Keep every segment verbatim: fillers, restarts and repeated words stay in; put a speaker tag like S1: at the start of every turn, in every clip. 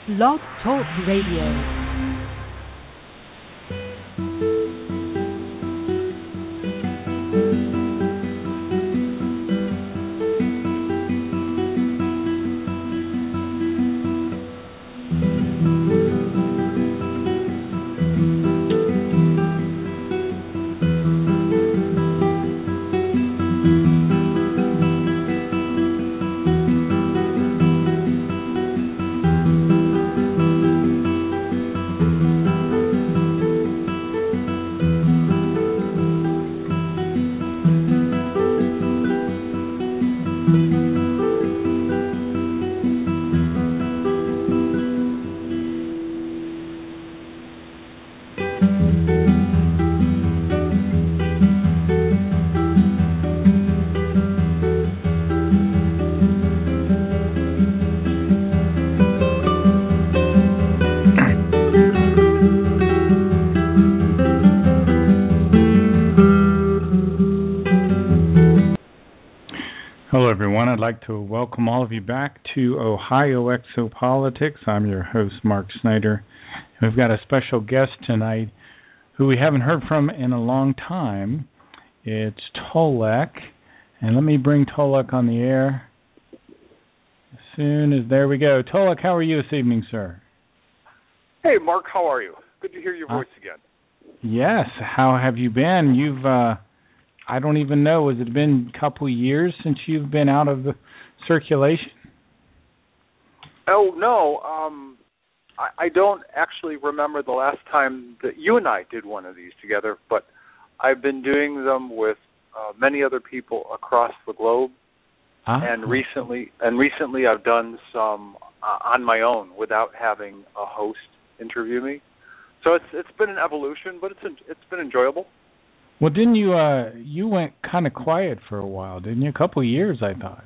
S1: Blog Talk Radio.
S2: I'd like to welcome all of you back to Ohio Exopolitics. I'm your host, Mark Snyder. We've got a special guest tonight who we haven't heard from in a long time. It's Tolek. And let me bring Tolek on the air as soon as, there we go. Tolek, how are you this evening, sir?
S3: Hey, Mark, how are you? Good to hear your voice uh, again.
S2: Yes, how have you been? You've... uh I don't even know. Has it been a couple of years since you've been out of the circulation?
S3: Oh, no. Um, I, I don't actually remember the last time that you and I did one of these together, but I've been doing them with uh, many other people across the globe. Ah. And recently, and recently I've done some uh, on my own without having a host interview me. So it's it's been an evolution, but it's it's been enjoyable.
S2: Well, didn't you, uh, you went kind of quiet for a while, didn't you? A couple of years, I thought.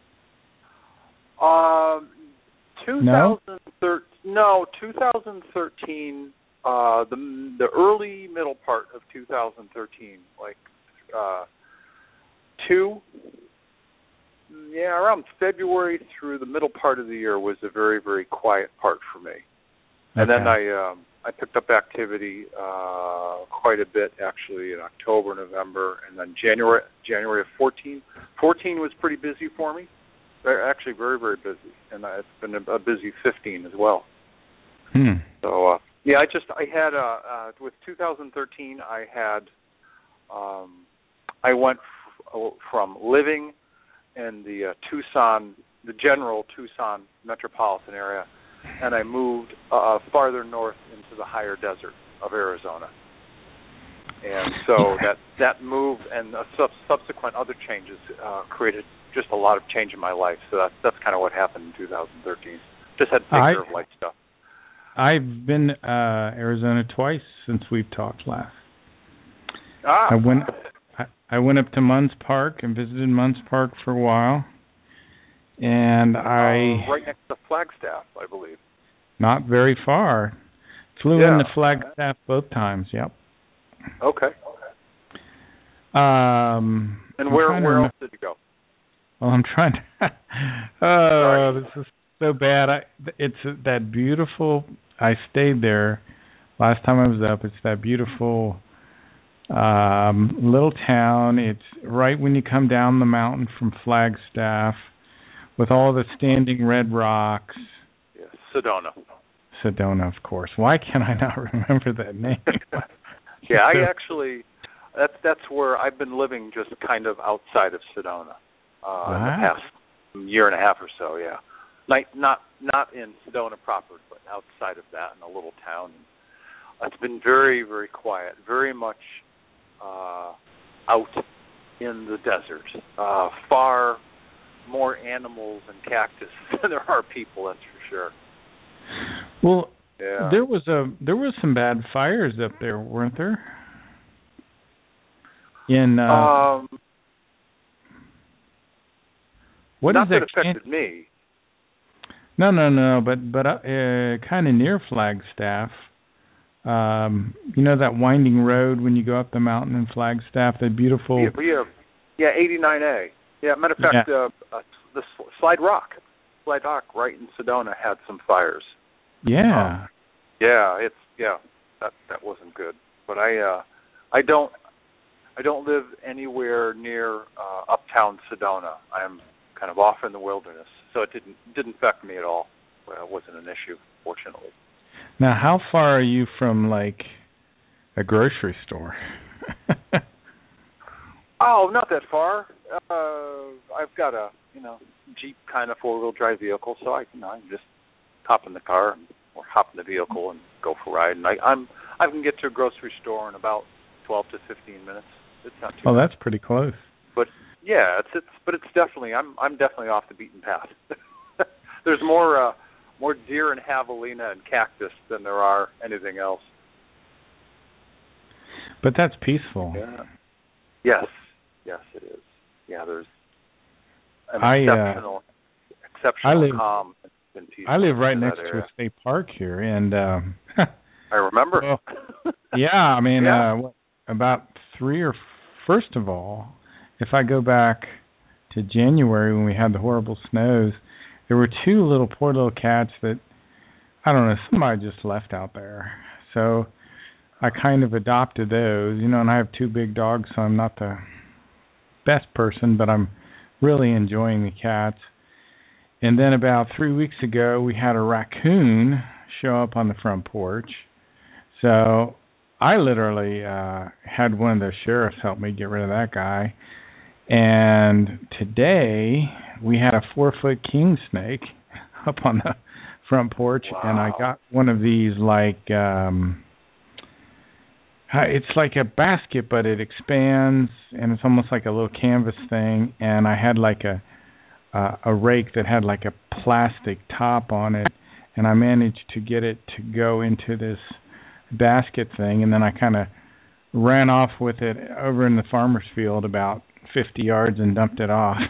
S3: Um, twenty thirteen, no, twenty thirteen, uh, the the early middle part of two thousand thirteen, like uh, two, yeah, around February through the middle part of the year was a very, very quiet part for me. And okay. then I... Um, I picked up activity uh, quite a bit, actually, in October, November, and then January January of fourteen. fourteen was pretty busy for me, actually very, very busy, and it's been a, a busy fifteen as well.
S2: Hmm.
S3: So, uh, yeah, I just, I had, uh, uh, with two thousand thirteen, I had, um, I went f- from living in the uh, Tucson, the general Tucson metropolitan area, and I moved uh, farther north into the higher desert of Arizona. And so that that move and uh, sub- subsequent other changes uh, created just a lot of change in my life. So that's, that's kind of what happened in two thousand thirteen. Just had picture of life stuff.
S2: I've been uh, Arizona twice since we've talked last.
S3: Ah.
S2: I went I, I went up to Munns Park and visited Munns Park for a while. And I...
S3: Uh, right next to Flagstaff, I believe.
S2: Not very far. Flew
S3: yeah.
S2: into Flagstaff both times, yep.
S3: Okay.
S2: Um,
S3: and where where else did you go?
S2: Well, I'm trying to... oh, this is so bad. I, it's that beautiful... I stayed there last time I was up. It's that beautiful um, little town. It's right when you come down the mountain from Flagstaff, with all the standing red rocks.
S3: Yes, Sedona.
S2: Sedona, of course. Why can I not remember that name?
S3: yeah, I actually, that's that's where I've been living, just kind of outside of Sedona uh, wow. in the past year and a half or so. Yeah, like not not in Sedona proper, but outside of that, in a little town. It's been very, very quiet, very much uh, out in the desert, uh, far. More animals and cactus than there are people, that's for sure.
S2: Well,
S3: yeah.
S2: there was a there was some bad fires up there, weren't there? In uh,
S3: um,
S2: what
S3: not
S2: is
S3: that,
S2: that
S3: affected can- me.
S2: No, no, no, but but uh, kind of near Flagstaff. Um, you know that winding road when you go up the mountain in Flagstaff, that beautiful.
S3: Yeah, yeah, yeah eighty-nine A. Yeah, matter of fact,
S2: yeah.
S3: uh, uh, the Slide Rock, Slide Rock, right in Sedona, had some fires.
S2: Yeah.
S3: Um, yeah, it's yeah. That that wasn't good. But I uh, I don't I don't live anywhere near uh, uptown Sedona. I'm kind of off in the wilderness, so it didn't didn't affect me at all. Well, it wasn't an issue, fortunately.
S2: Now, how far are you from like a grocery store?
S3: Oh, not that far. Uh, I've got a you know Jeep kind of four wheel drive vehicle, so I can I can just hop in the car and, or hop in the vehicle and go for a ride. And I, I'm I can get to a grocery store in about twelve to fifteen minutes. It's not too.
S2: Oh,
S3: bad.
S2: That's pretty close.
S3: But yeah, it's it's but it's definitely I'm I'm definitely off the beaten path. There's more uh, more deer and javelina and cactus than there are anything else.
S2: But that's peaceful.
S3: Yeah. Yes. Yes, it is. Yeah, there's an
S2: I,
S3: exceptional,
S2: uh,
S3: exceptional
S2: I live,
S3: calm and peace.
S2: I live right
S3: in
S2: next
S3: that
S2: to
S3: area.
S2: a state park here, and um,
S3: I remember.
S2: well, yeah, I mean,
S3: yeah.
S2: uh, about three or first of all, if I go back to January when we had the horrible snows, there were two little poor little cats that I don't know somebody just left out there. So I kind of adopted those, you know, and I have two big dogs, so I'm not the best person, but I'm really enjoying the cats. And then about three weeks ago, we had a raccoon show up on the front porch. So I literally uh, had one of the sheriffs help me get rid of that guy. And today, we had a four-foot king snake up on the front porch,
S3: Wow.
S2: and I got one of these like... Um, It's like a basket, but it expands, and it's almost like a little canvas thing. And I had like a uh, a rake that had like a plastic top on it, and I managed to get it to go into this basket thing. And then I kind of ran off with it over in the farmer's field about fifty yards and dumped it off.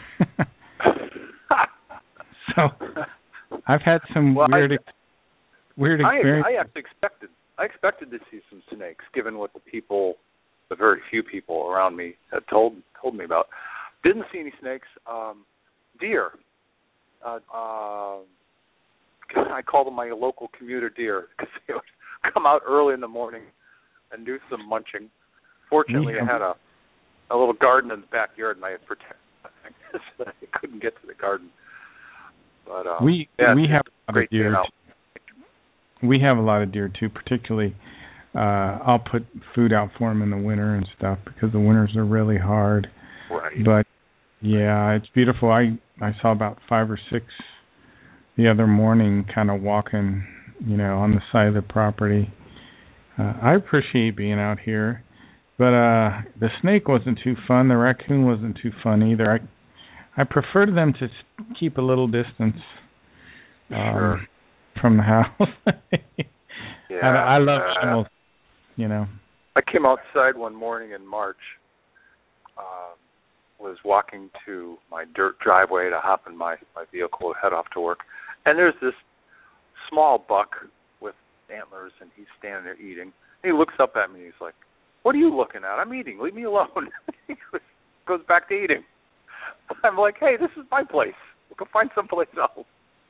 S2: So I've had some
S3: well,
S2: weird,
S3: I,
S2: ex- weird
S3: I,
S2: experiences.
S3: I actually expected. I expected to see some snakes, given what the people, the very few people around me had told told me about. Didn't see any snakes. Um, deer. Uh, uh, I call them my local commuter deer because they would come out early in the morning and do some munching. Fortunately,
S2: Yeah.
S3: I had a a little garden in the backyard, and I had protected that thing, so I couldn't get to the garden. But um,
S2: we
S3: yeah,
S2: we
S3: it's
S2: have
S3: a
S2: a lot
S3: great
S2: of deer.
S3: day out.
S2: We have a lot of deer too, particularly uh I'll put food out for them in the winter and stuff because the winters are really hard.
S3: Right.
S2: But yeah, it's beautiful. I I saw about five or six the other morning kind of walking, you know, on the side of the property. Uh, I appreciate being out here. But uh the snake wasn't too fun, the raccoon wasn't too fun either. I I prefer them to keep a little distance. Um,
S3: Sure.
S2: From the house.
S3: Yeah,
S2: I, I love
S3: uh,
S2: animals, you know.
S3: I came outside one morning in March, uh, was walking to my dirt driveway to hop in my, my vehicle to head off to work, and there's this small buck with antlers, and he's standing there eating. He looks up at me, and he's like, "What are you looking at? I'm eating. Leave me alone." He goes back to eating. I'm like, "Hey, this is my place. Go find someplace else."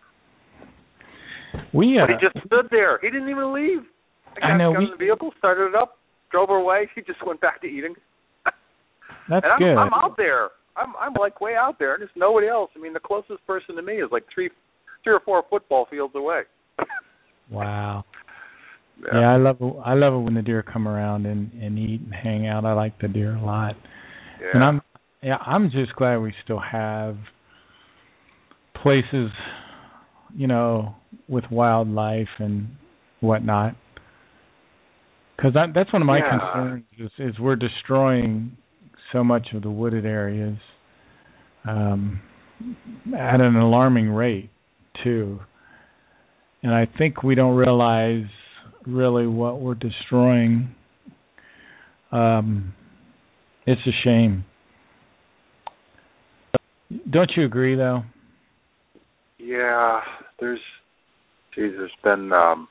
S2: We, uh,
S3: but he just stood there. He didn't even leave. I, got,
S2: I know.
S3: got
S2: We,
S3: in the vehicle, started it up, drove away. He just went back to eating.
S2: That's
S3: and I'm,
S2: good.
S3: I'm out there. I'm I'm like way out there, and there's nobody else. I mean, the closest person to me is like three, three or four football fields away.
S2: Wow.
S3: Yeah.
S2: Yeah, I love it. I love it when the deer come around and, and eat and hang out. I like the deer a lot.
S3: Yeah.
S2: And I'm yeah, I'm just glad we still have places, you know, with wildlife and whatnot. Because that's one of my
S3: Yeah.
S2: concerns is, is we're destroying so much of the wooded areas um, at an alarming rate, too. And I think we don't realize really what we're destroying. Um, it's a shame. Don't you agree, though?
S3: Yeah, there's, geez, there's been um,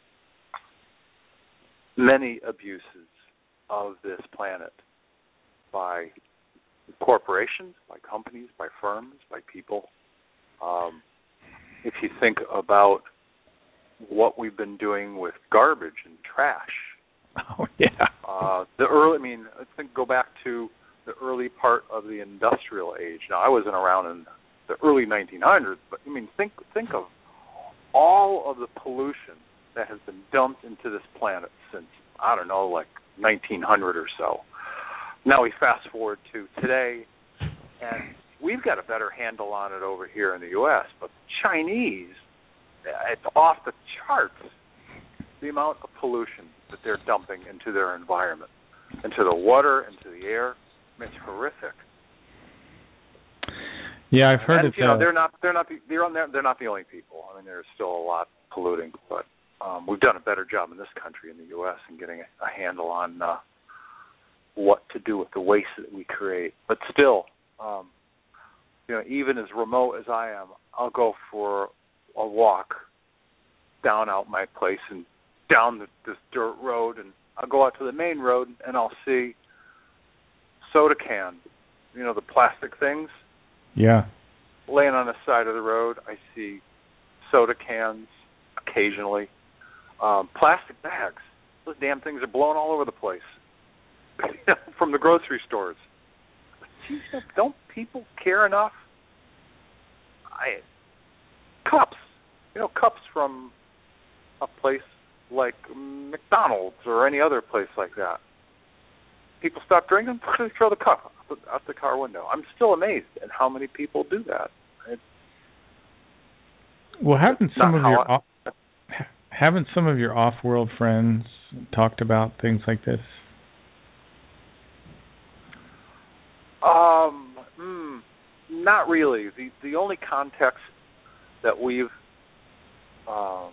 S3: many abuses of this planet by corporations, by companies, by firms, by people. Um, if you think about what we've been doing with garbage and trash.
S2: Oh yeah.
S3: Uh, the early, I mean, I think go back to the early part of the industrial age. Now, I wasn't around in the early nineteen hundreds, but I mean, think think of all of the pollution that has been dumped into this planet since, I don't know, like nineteen hundred or so. Now we fast forward to today, and we've got a better handle on it over here in the U S, but the Chinese, it's off the charts, the amount of pollution that they're dumping into their environment, into the water, into the air. I mean, it's horrific.
S2: Yeah, I've heard
S3: and,
S2: it.
S3: You know,
S2: uh,
S3: they're not they're not the, they're on they're not the only people. I mean, there's still a lot polluting, but um, we've done a better job in this country, in the U S, in getting a, a handle on uh, what to do with the waste that we create. But still, um, you know, even as remote as I am, I'll go for a walk down out my place and down the, this dirt road, and I'll go out to the main road, and I'll see soda cans, you know, the plastic things.
S2: Yeah.
S3: Laying on the side of the road, I see soda cans occasionally. Um, plastic bags. Those damn things are blowing all over the place from the grocery stores. Geez, don't people care enough? I cups, you know, cups from a place like McDonald's or any other place like that. People stop drinking, throw the cup out the car window. I'm still amazed at how many people do that. It's,
S2: well, haven't some of your
S3: I,
S2: off, haven't some of your off-world friends talked about things like this?
S3: Um, mm, not really. The the only context that we've um,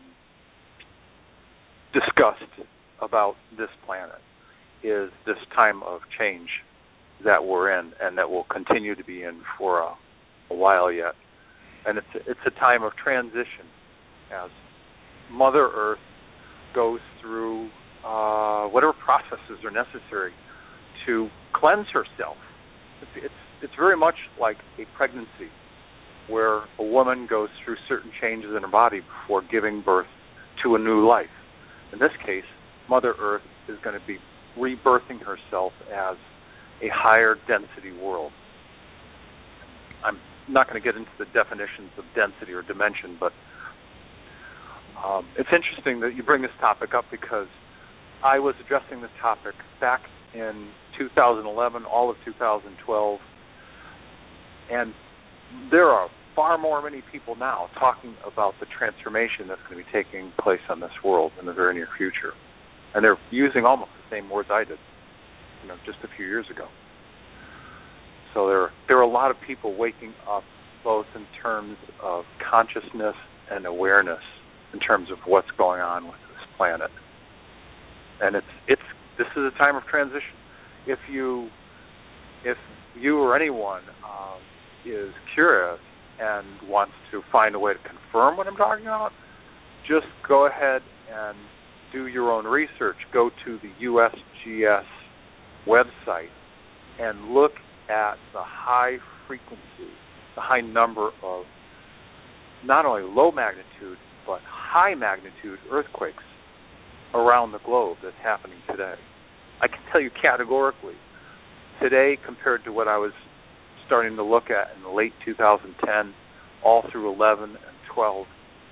S3: discussed about this planet is this time of change that we're in, and that we'll continue to be in for a, a while yet. And it's a, it's a time of transition as Mother Earth goes through uh, whatever processes are necessary to cleanse herself. It's, it's it's very much like a pregnancy, where a woman goes through certain changes in her body before giving birth to a new life. In this case, Mother Earth is going to be rebirthing herself as a higher density world. I'm not going to get into the definitions of density or dimension, but um, it's interesting that you bring this topic up, because I was addressing this topic back in two thousand eleven, all of two thousand twelve, and there are far more many people now talking about the transformation that's going to be taking place on this world in the very near future. And they're using almost the same words I did, you know, just a few years ago. So there, there are a lot of people waking up, both in terms of consciousness and awareness, in terms of what's going on with this planet. And it's it's this is a time of transition. If you if you or anyone um, is curious and wants to find a way to confirm what I'm talking about, just go ahead and do your own research. Go to the U S G S website and look at the high frequency, the high number of not only low magnitude but high magnitude earthquakes around the globe that's happening today. I can tell you categorically, today compared to what I was starting to look at in the late two thousand ten, all through eleven and twelve,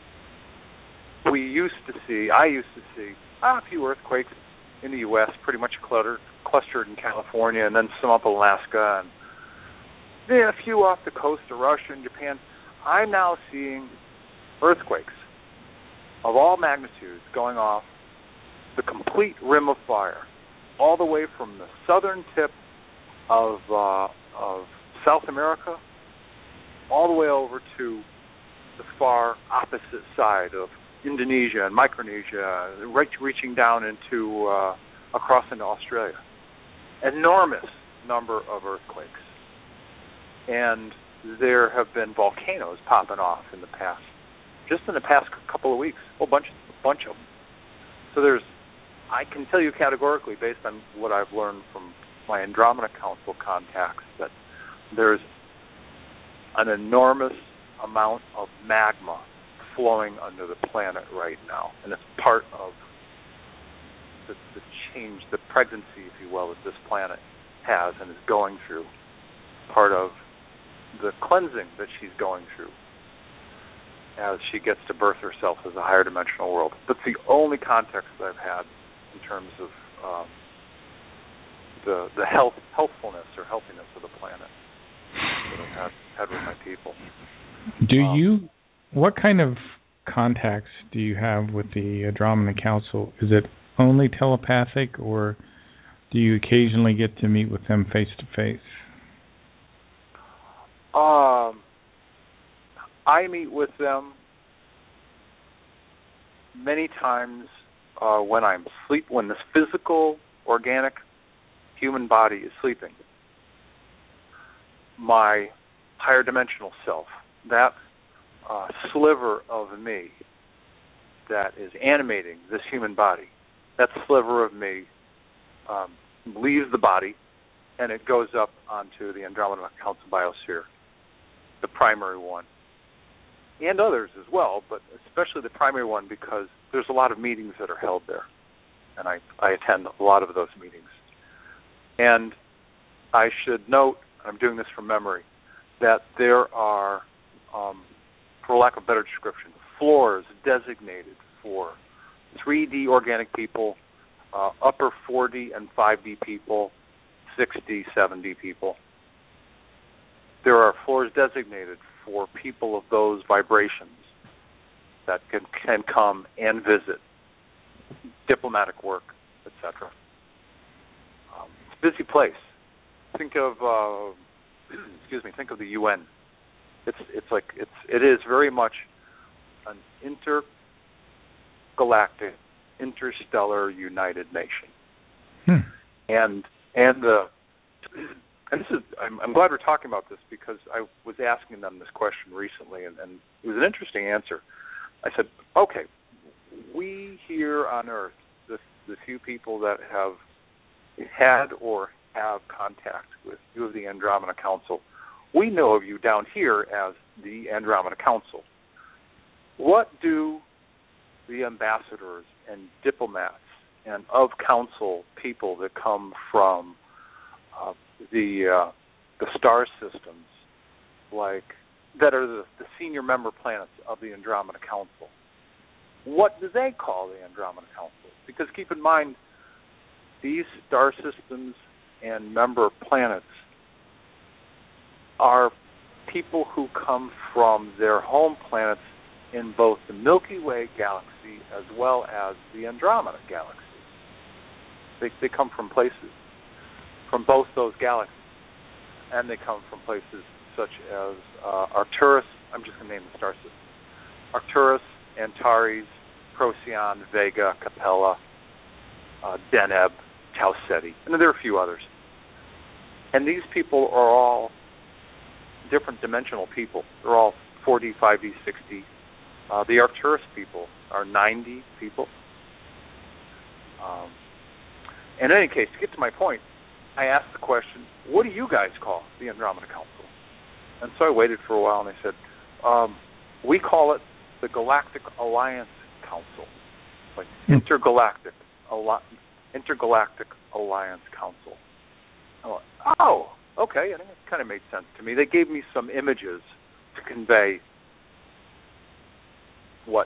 S3: we used to see, I used to see ah, a few earthquakes in the U S, pretty much cluttered, clustered in California, and then some up in Alaska, and then a few off the coast of Russia and Japan. I'm now seeing earthquakes of all magnitudes going off the complete rim of fire, all the way from the southern tip of uh, of South America, all the way over to the far opposite side of Indonesia and Micronesia, right reaching down into uh, across into Australia. Enormous number of earthquakes, and there have been volcanoes popping off in the past, just in the past couple of weeks, a whole bunch, a bunch of them. So there's, I can tell you categorically, based on what I've learned from my Andromeda Council contacts, that there's an enormous amount of magma flowing under the planet right now, and it's part of the, the change, the pregnancy, if you will, that this planet has and is going through. Part of the cleansing that she's going through as she gets to birth herself as a higher dimensional world. That's the only context that I've had in terms of um, the the health healthfulness or healthiness of the planet that I've had, had with my people.
S2: Do
S3: um,
S2: you, what kind of contacts do you have with the Andromeda Council? Is it only telepathic, or do you occasionally get to meet with them face to face?
S3: Um, I meet with them many times uh, when I'm sleep, when this physical, organic, human body is sleeping. My higher dimensional self, that uh, sliver of me that is animating this human body, that sliver of me um, leaves the body and it goes up onto the Andromeda Council biosphere, the primary one, and others as well, but especially the primary one because there's a lot of meetings that are held there, and I, I attend a lot of those meetings. And I should note, I'm doing this from memory, that there are, um, for lack of a better description, floors designated for three D organic people, uh, upper four D and five D people, six D, seven D people. There are floors designated for people of those vibrations that can, can come and visit, diplomatic work, et cetera. Um, it's a busy place. Think of, uh, excuse me, think of the U N. It's it's like it's it is very much an intergalactic, interstellar United Nation,
S2: hmm.
S3: and and the. And this is, I'm, I'm glad we're talking about this because I was asking them this question recently, and, and it was an interesting answer. I said, okay, we here on Earth, the, the few people that have had or have contact with you of the Andromeda Council, we know of you down here as the Andromeda Council. What do the ambassadors and diplomats and of council people that come from uh, the uh, the star systems, like that are the, the senior member planets of the Andromeda Council, what do they call the Andromeda Council? Because keep in mind, these star systems and member planets are people who come from their home planets in both the Milky Way galaxy as well as the Andromeda galaxy. They, they come from places, from both those galaxies, and they come from places such as uh, Arcturus. I'm just going to name the star system: Arcturus, Antares, Procyon, Vega, Capella, uh, Deneb, Tau Ceti, and there are a few others. And these people are all different dimensional people. They're all four D, five D, six D. Uh, the Arcturus people are nine D people. Um, in any case, to get to my point, I asked the question, what do you guys call the Andromeda Council? And so I waited for a while, and they said, um, we call it the Galactic Alliance Council, like
S2: hmm.
S3: Intergalactic, Al- Intergalactic Alliance Council. I went, oh, okay, and it kind of made sense to me. They gave me some images to convey what,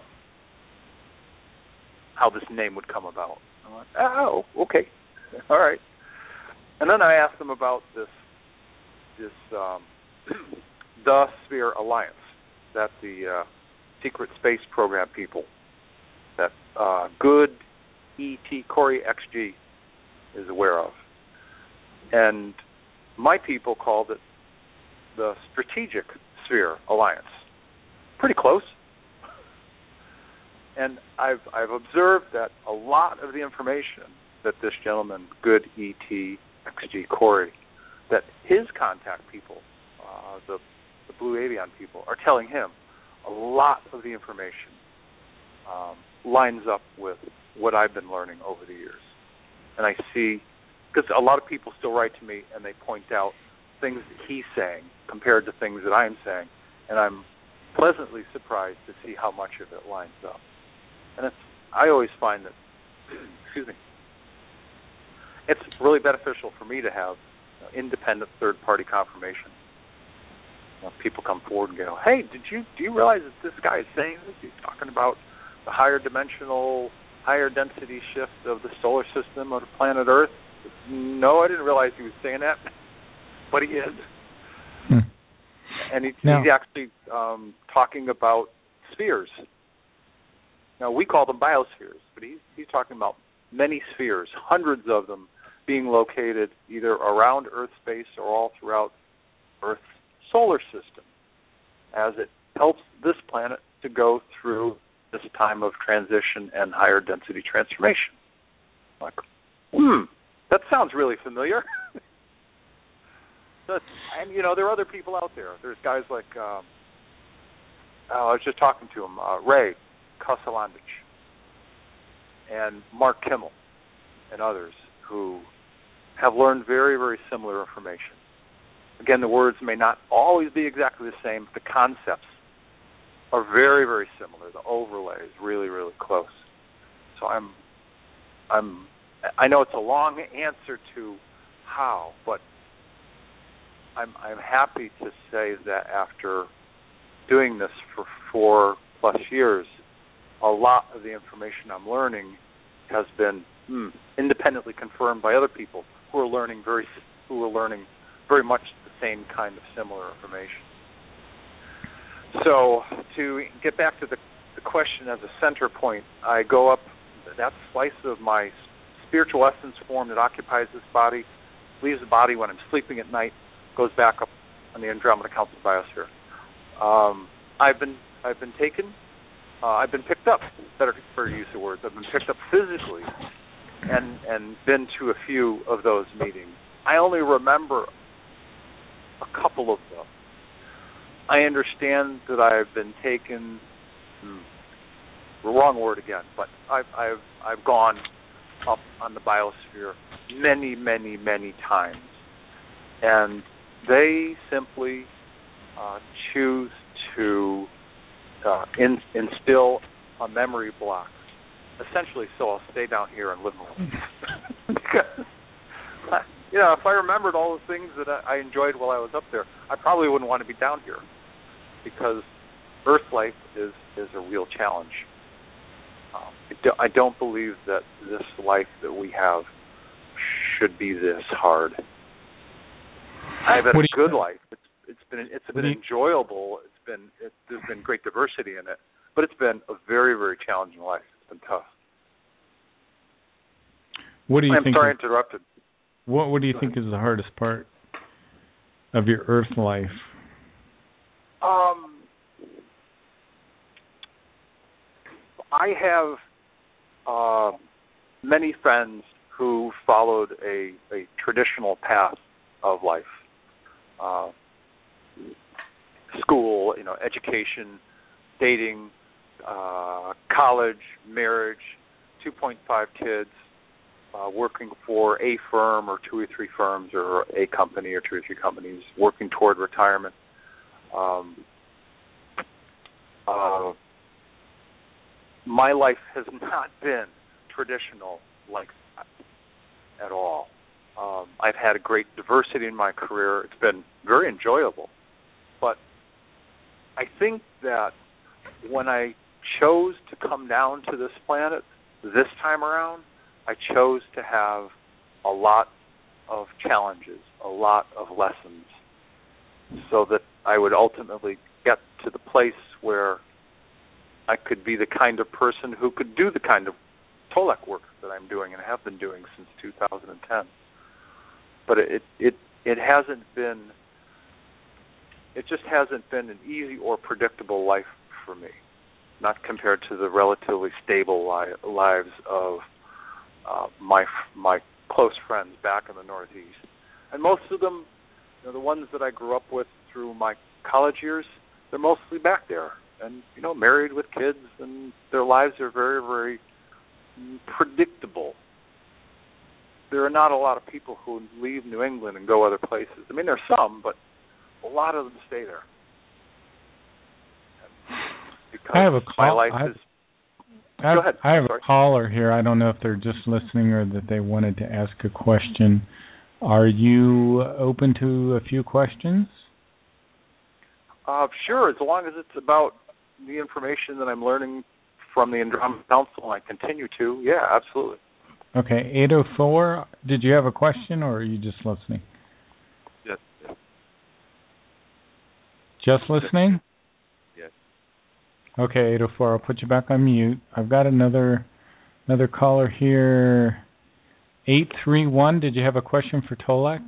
S3: how this name would come about. I went, oh, okay, all right. And then I asked them about this, this um, the Sphere Alliance that the uh, secret space program people, that uh, good E T Corey X G is aware of. And my people called it the Strategic Sphere Alliance. Pretty close. And I've I've observed that a lot of the information that this gentleman, good E T X G Corey, that his contact people, uh, the the Blue Avian people, are telling him, a lot of the information um, lines up with what I've been learning over the years. And I see, because a lot of people still write to me and they point out things that he's saying compared to things that I'm saying, and I'm pleasantly surprised to see how much of it lines up. And it's, I always find that, excuse me, it's really beneficial for me to have you know, independent third-party confirmation. You know, people come forward and go, "Hey, did you do you realize that this guy is saying this? He's talking about the higher dimensional, higher density shift of the solar system of the planet Earth." No, I didn't realize he was saying that, but he is.
S2: Hmm.
S3: And he,
S2: now,
S3: he's actually um, talking about spheres. Now, we call them biospheres, but he's, he's talking about many spheres, hundreds of them being located either around Earth's base or all throughout Earth's solar system, as it helps this planet to go through this time of transition and higher density transformation. Like, hmm, that sounds really familiar. But, and, you know, there are other people out there. There's guys like, um, oh, I was just talking to him, uh, Ray Koselandich and Mark Kimmel and others who have learned very, very similar information. Again, the words may not always be exactly the same, but the concepts are very, very similar. The overlay is really, really close. So I'm, I'm, I know it's a long answer to how, but I'm, I'm happy to say that after doing this for four plus years, a lot of the information I'm learning has been hmm, independently confirmed by other people who are learning very, who are learning very much the same kind of similar information. So to get back to the, the question as a center point, I go up, that slice of my spiritual essence form that occupies this body, leaves the body when I'm sleeping at night, goes back up on the Andromeda Council biosphere. Um, I've been I've been taken, uh, I've been picked up, better for use of words, I've been picked up physically and, and been to a few of those meetings. I only remember a couple of them. I understand that I've been taken, hmm, the wrong word again, but I've, I've, I've gone up on the biosphere many, many, many times. And they simply uh, choose to uh, in, instill a memory block, essentially, so I'll stay down here and live in life. Because, you know, if I remembered all the things that I enjoyed while I was up there, I probably wouldn't want to be down here, because Earth life is, is a real challenge. Um, I, do, I don't believe that this life that we have should be this hard. I've had a good life. It's it's been it's been enjoyable. It's been it, there's been great diversity in it, but it's been a very very challenging life. It's been tough.
S2: What do you
S3: I'm
S2: think?
S3: sorry, I
S2: is,
S3: interrupted.
S2: What What do you Go think ahead. Is the hardest part of your Earth life?
S3: Um, I have uh, many friends who followed a, a traditional path of life. Uh, school, you know, education, dating, uh, college, marriage, two point five kids, uh, working for a firm or two or three firms or a company or two or three companies, working toward retirement. Um, uh, my life has not been traditional like that at all. Um, I've had a great diversity in my career. It's been very enjoyable. But I think that when I chose to come down to this planet this time around, I chose to have a lot of challenges, a lot of lessons, so that I would ultimately get to the place where I could be the kind of person who could do the kind of Tolek work that I'm doing and have been doing since two thousand ten. But it it it hasn't been it just hasn't been an easy or predictable life for me, not compared to the relatively stable li- lives of uh, my my close friends back in the Northeast. And most of them, you know, the ones that I grew up with through my college years, they're mostly back there and, you know, married with kids, and their lives are very, very predictable. There are not a lot of people who leave New England and go other places. I mean, there are some, but a lot of them stay there. because
S2: I have a call.
S3: my life
S2: I have,
S3: is.
S2: I have,
S3: Go ahead.
S2: I have
S3: Sorry.
S2: a caller here. I don't know if they're just listening or that they wanted to ask a question. Are you open to a few questions?
S3: Uh, sure, as long as it's about the information that I'm learning from the Andromeda Council, and I continue to. Yeah, absolutely.
S2: Okay, eight oh four, did you have a question, or are you just listening?
S3: Yes.
S2: Just listening?
S3: Yes.
S2: Okay, eight oh four, I'll put you back on mute. I've got another another caller here. eight three one, did you have a question for Tolek?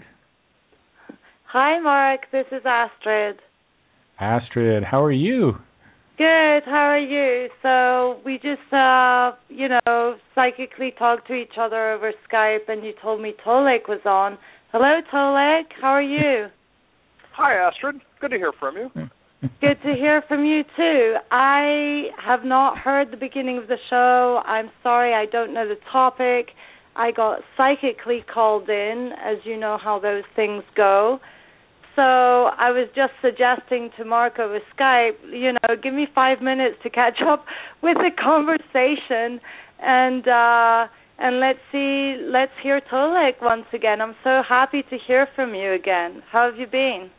S4: Hi, Mark. This is Astrid.
S2: Astrid, how are you?
S4: Good. How are you? So we just, uh, you know, psychically talked to each other over Skype, and you told me Tolek was on. Hello, Tolek. How are you?
S3: Hi, Astrid. Good to hear from you.
S4: Good to hear from you, too. I have not heard the beginning of the show. I'm sorry, I don't know the topic. I got psychically called in, as you know how those things go. So I was just suggesting to Mark over Skype, you know, give me five minutes to catch up with the conversation, and uh, and let's see, let's hear Tolek once again. I'm so happy to hear from you again. How have you been?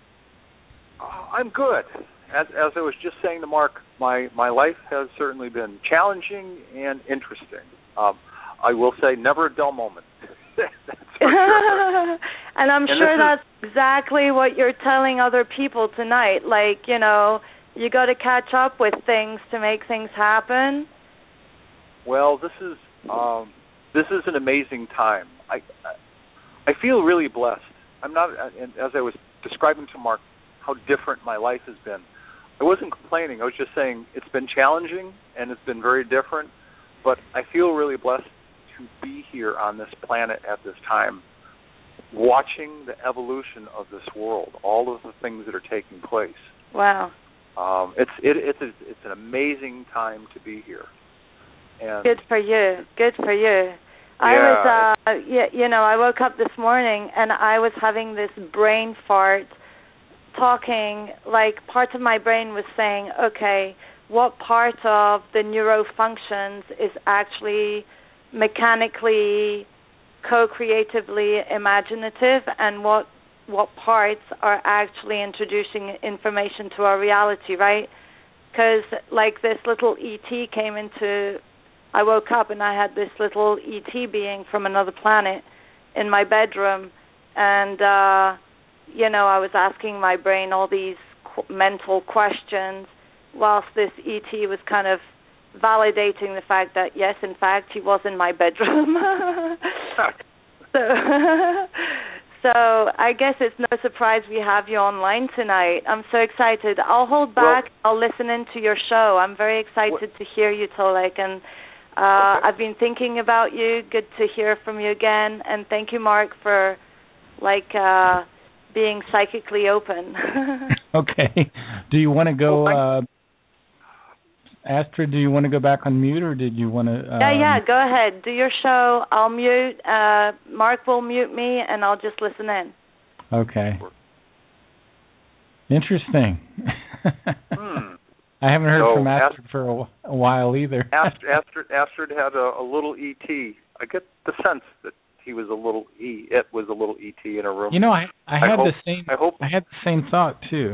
S3: Uh, I'm good. As, as I was just saying to Mark, my, my life has certainly been challenging and interesting. Um, I will say never a dull moment. That's for sure.
S4: And I'm
S3: and
S4: sure
S3: is,
S4: that's exactly what you're telling other people tonight. Like, you know, you got to catch up with things to make things happen.
S3: Well, this is um, this is an amazing time. I I feel really blessed. I'm not, and as I was describing to Mark how different my life has been, I wasn't complaining. I was just saying it's been challenging and it's been very different, but I feel really blessed to be here on this planet at this time, watching the evolution of this world, all of the things that are taking place.
S4: Wow.
S3: Um, it's it, it's a, it's an amazing time to be here. And
S4: good for you. Good for you.
S3: Yeah,
S4: I was, uh, you, you know, I woke up this morning and I was having this brain fart, talking like part of my brain was saying, okay, what part of the neurofunctions is actually mechanically, co-creatively imaginative, and what what parts are actually introducing information to our reality, right? Because like this little E T came into, I woke up and I had this little E T being from another planet in my bedroom, and uh, you know, I was asking my brain all these qu- mental questions whilst this E T was kind of validating the fact that, yes, in fact, he was in my bedroom. so, so I guess it's no surprise we have you online tonight. I'm so excited. I'll hold back. Well, I'll listen into your show. I'm very excited what? to hear you, Tolek, and uh, okay. I've been thinking about you. Good to hear from you again, and thank you, Mark, for, like, uh, being psychically open.
S2: Okay. Do you want to go... Uh, Astrid, do you want to go back on mute, or did you want to... Um...
S4: Yeah, yeah, go ahead. Do your show. I'll mute. Uh, Mark will mute me, and I'll just listen in.
S2: Okay. Interesting.
S3: hmm.
S2: I haven't heard
S3: so
S2: from Astrid
S3: Ast-
S2: for a, a while either.
S3: Astrid, Astrid, Astrid had a, a little E T. I get the sense that he was a little E. It was a little E T in a room.
S2: You know, I I had
S3: I hope,
S2: the same.
S3: I, hope,
S2: I had the same thought too.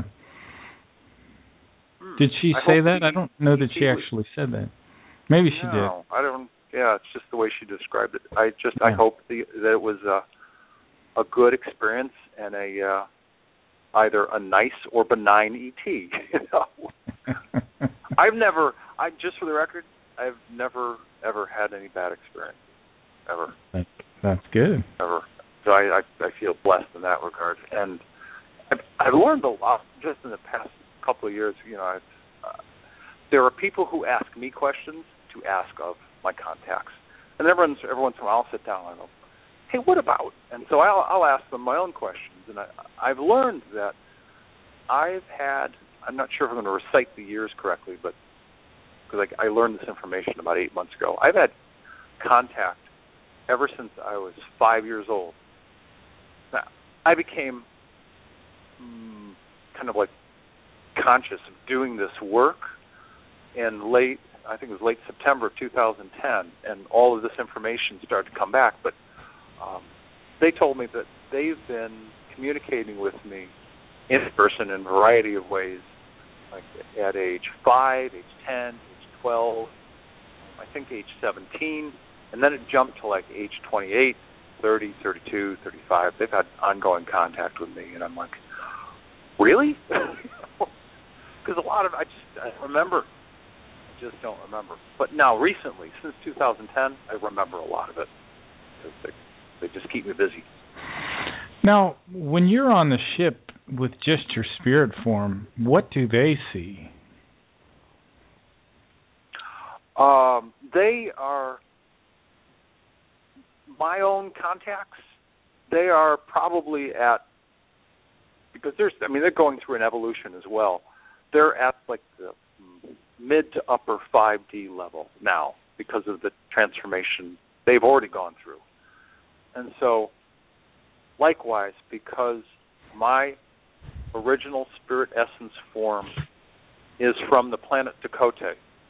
S2: Did she
S3: I
S2: say that?
S3: he,
S2: I don't know that she actually said that. Maybe she
S3: no,
S2: did.
S3: No, I don't. Yeah, it's just the way she described it. I just, yeah. I hope the, that it was a, a good experience and a uh, either a nice or benign E T. You know, I've never. I just for the record, I've never ever had any bad experience. Ever.
S2: That's, that's good.
S3: Ever. So I, I, I feel blessed in that regard, and I've, I've learned a lot just in the past couple of years. You know, I've, uh, there are people who ask me questions to ask of my contacts, and every once, every once in a while I'll sit down and I'll, hey, what about? And so I'll, I'll ask them my own questions, and I, I've learned that I've had, I'm not sure if I'm going to recite the years correctly, but because I, I learned this information about eight months ago, I've had contact ever since I was five years old. Now, I became mm, kind of like conscious of doing this work in late, I think it was late September of two thousand ten, and all of this information started to come back. But um, they told me that they've been communicating with me in person in a variety of ways, like at age five, age ten, age twelve, I think age seventeen, and then it jumped to like age twenty-eight, thirty, thirty-two, thirty-five. They've had ongoing contact with me, and I'm like, really? Because a lot of I just I remember, I just don't remember. But now recently, since two thousand ten, I remember a lot of it because they they just keep me busy.
S2: Now, when you're on the ship with just your spirit form, what do they see?
S3: Um, they are my own contacts. They are probably at, because there's, I mean, they're going through an evolution as well. They're at like the mid to upper five D level now because of the transformation they've already gone through. And so, likewise, because my original spirit essence form is from the planet Dakota,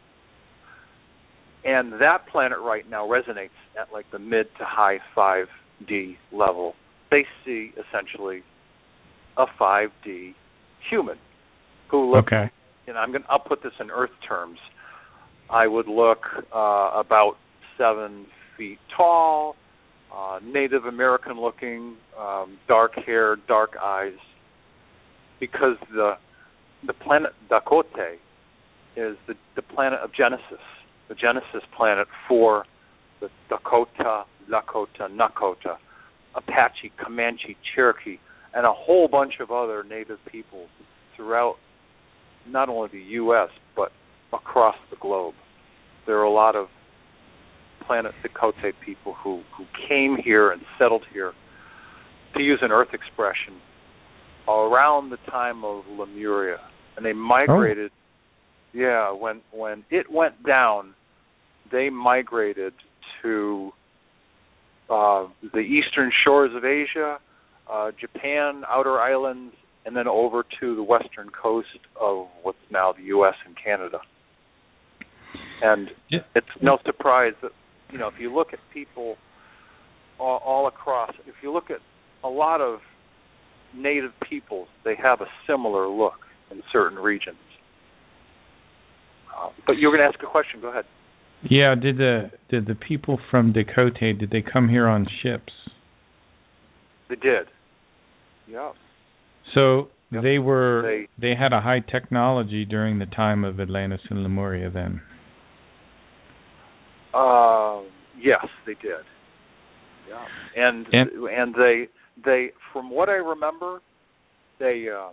S3: and that planet right now resonates at like the mid to high five D level. They see essentially a five D human who looks,
S2: okay.
S3: and I'm going I'll put this in Earth terms. I would look uh, about seven feet tall, uh, Native American looking, um, dark hair, dark eyes, because the the planet Dakota is the, the planet of Genesis, the Genesis planet for the Dakota, Lakota, Nakota, Apache, Comanche, Cherokee, and a whole bunch of other native peoples throughout not only the U S but across the globe. There are a lot of planet Dakota people who, who came here and settled here, to use an Earth expression, around the time of Lemuria, and they migrated. Oh. Yeah, when when it went down, they migrated to uh, the eastern shores of Asia, uh, Japan, outer islands, and then over to the western coast of what's now the U S and Canada. And yeah. It's no surprise that, you know, if you look at people all, all across, if you look at a lot of native peoples, they have a similar look in certain regions. Uh, but you were going to ask a question. Go ahead.
S2: Yeah, did the did the people from Dakota, did they come here on ships?
S3: They did. Yeah.
S2: So
S3: yep.
S2: they were
S3: they,
S2: they had a high technology during the time of Atlantis and Lemuria then.
S3: Uh, yes, they did. Yeah. And and, and they they from what I remember, they um,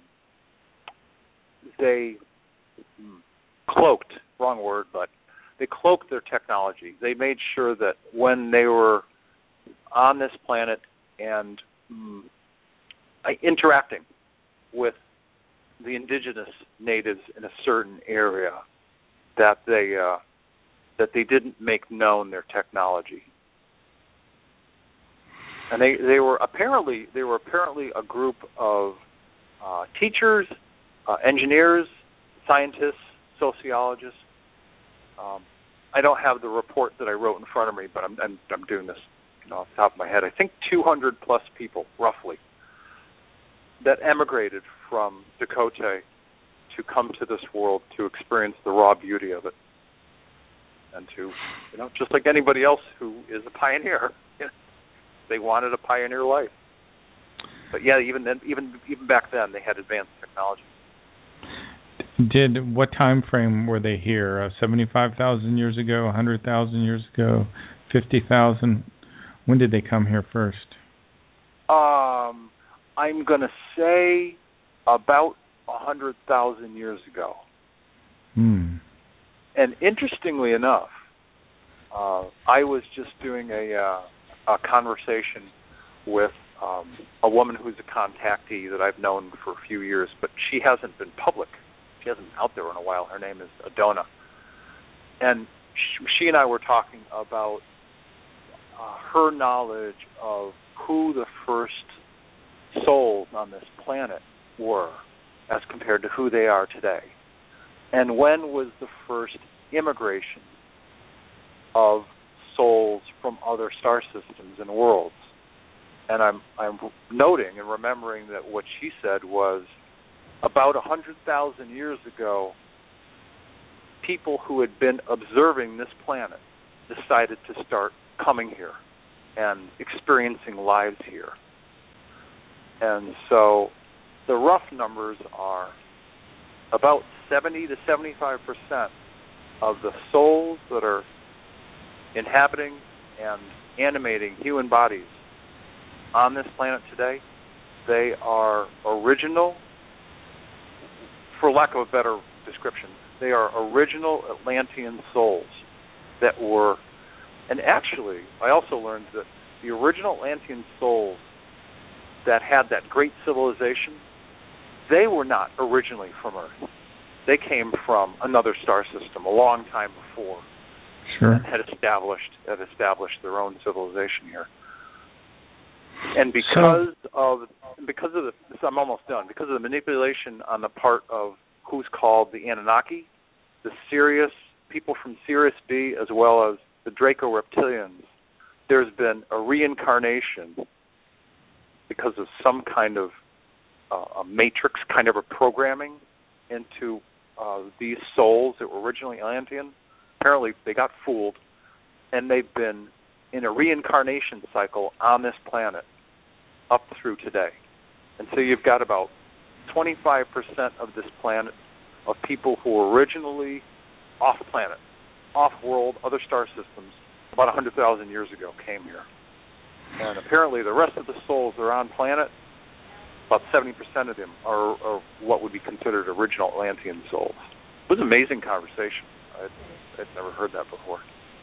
S3: they cloaked, wrong word, but they cloaked their technology. They made sure that when they were on this planet and um, interacting with the indigenous natives in a certain area, that they uh, that they didn't make known their technology. And they, they were apparently they were apparently a group of uh, teachers, uh, engineers, scientists, sociologists. Um, I don't have the report that I wrote in front of me, but I'm I'm, I'm doing this, you know, off the top of my head. I think two hundred plus people, roughly, that emigrated from Dakota to come to this world to experience the raw beauty of it, and to, you know, just like anybody else who is a pioneer, you know, they wanted a pioneer life. But yeah, even then, even even back then, they had advanced technology.
S2: Did what time frame were they here? Uh, Seventy-five thousand years ago, a hundred thousand years ago, fifty thousand? When did they come here first?
S3: Um, I'm gonna say about a hundred thousand years ago.
S2: Hmm.
S3: And interestingly enough, uh, I was just doing a, uh, a conversation with um, a woman who's a contactee that I've known for a few years, but she hasn't been public. She hasn't been out there in a while. Her name is Adona. And she, she and I were talking about uh, her knowledge of who the first souls on this planet were as compared to who they are today. And when was the first immigration of souls from other star systems and worlds. And I'm I'm noting and remembering that what she said was about one hundred thousand years ago, people who had been observing this planet decided to start coming here and experiencing lives here. And so the rough numbers are about seventy to seventy-five percent of the souls that are inhabiting and animating human bodies on this planet today, they are original, for lack of a better description, they are original Atlantean souls that were, and actually, I also learned that the original Atlantean souls that had that great civilization, they were not originally from Earth. They came from another star system a long time before.
S2: Sure.
S3: And had established had established their own civilization here. And because so, of because of the so I'm almost done. Because of the manipulation on the part of who's called the Anunnaki, the Sirius people from Sirius B, as well as the Draco reptilians, there's been a reincarnation because of some kind of uh, a matrix kind of a programming into uh, these souls that were originally Atlantean. Apparently they got fooled, and they've been in a reincarnation cycle on this planet up through today. And so you've got about twenty-five percent of this planet of people who were originally off-planet, off-world, other star systems, about one hundred thousand years ago came here. And apparently the rest of the souls that are on planet, about seventy percent of them are, are what would be considered original Atlantean souls. It was an amazing conversation. I'd, I'd never heard that before.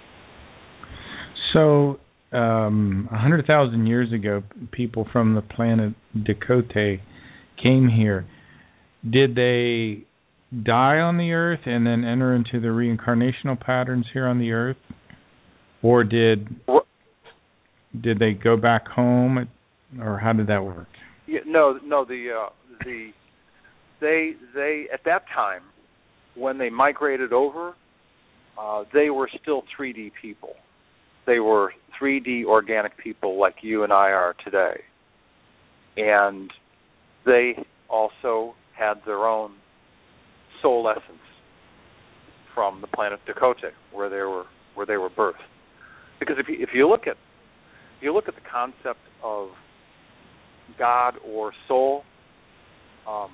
S2: So, um, one hundred thousand years ago, people from the planet Dakota came here. Did they die on the Earth and then enter into the reincarnational patterns here on the Earth? Or did did they go back home, or how did that work?
S3: Yeah, no, no. The uh, the they they at that time when they migrated over, uh, they were still three D people. They were three D organic people like you and I are today, and they also had their own soul essence from the planet Dakota, where they were where they were birthed. Because if you, if you look at if you look at the concept of God or soul, um,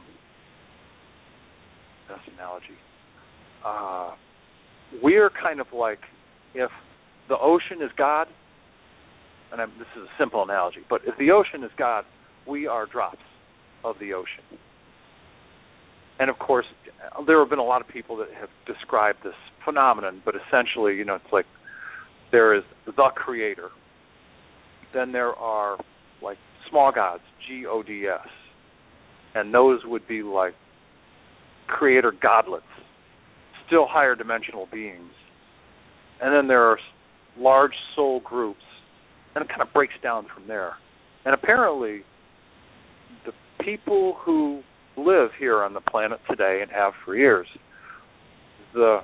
S3: best analogy, uh, we're kind of like if the ocean is God, and I'm, this is a simple analogy, but if the ocean is God, we are drops of the ocean. And of course, there have been a lot of people that have described this phenomenon, but essentially, you know, it's like there is the creator. Then there are like small gods, G O D S, and those would be like creator godlets, still higher dimensional beings. And then there are large soul groups, and it kind of breaks down from there. And apparently, the people who live here on the planet today and have for years, the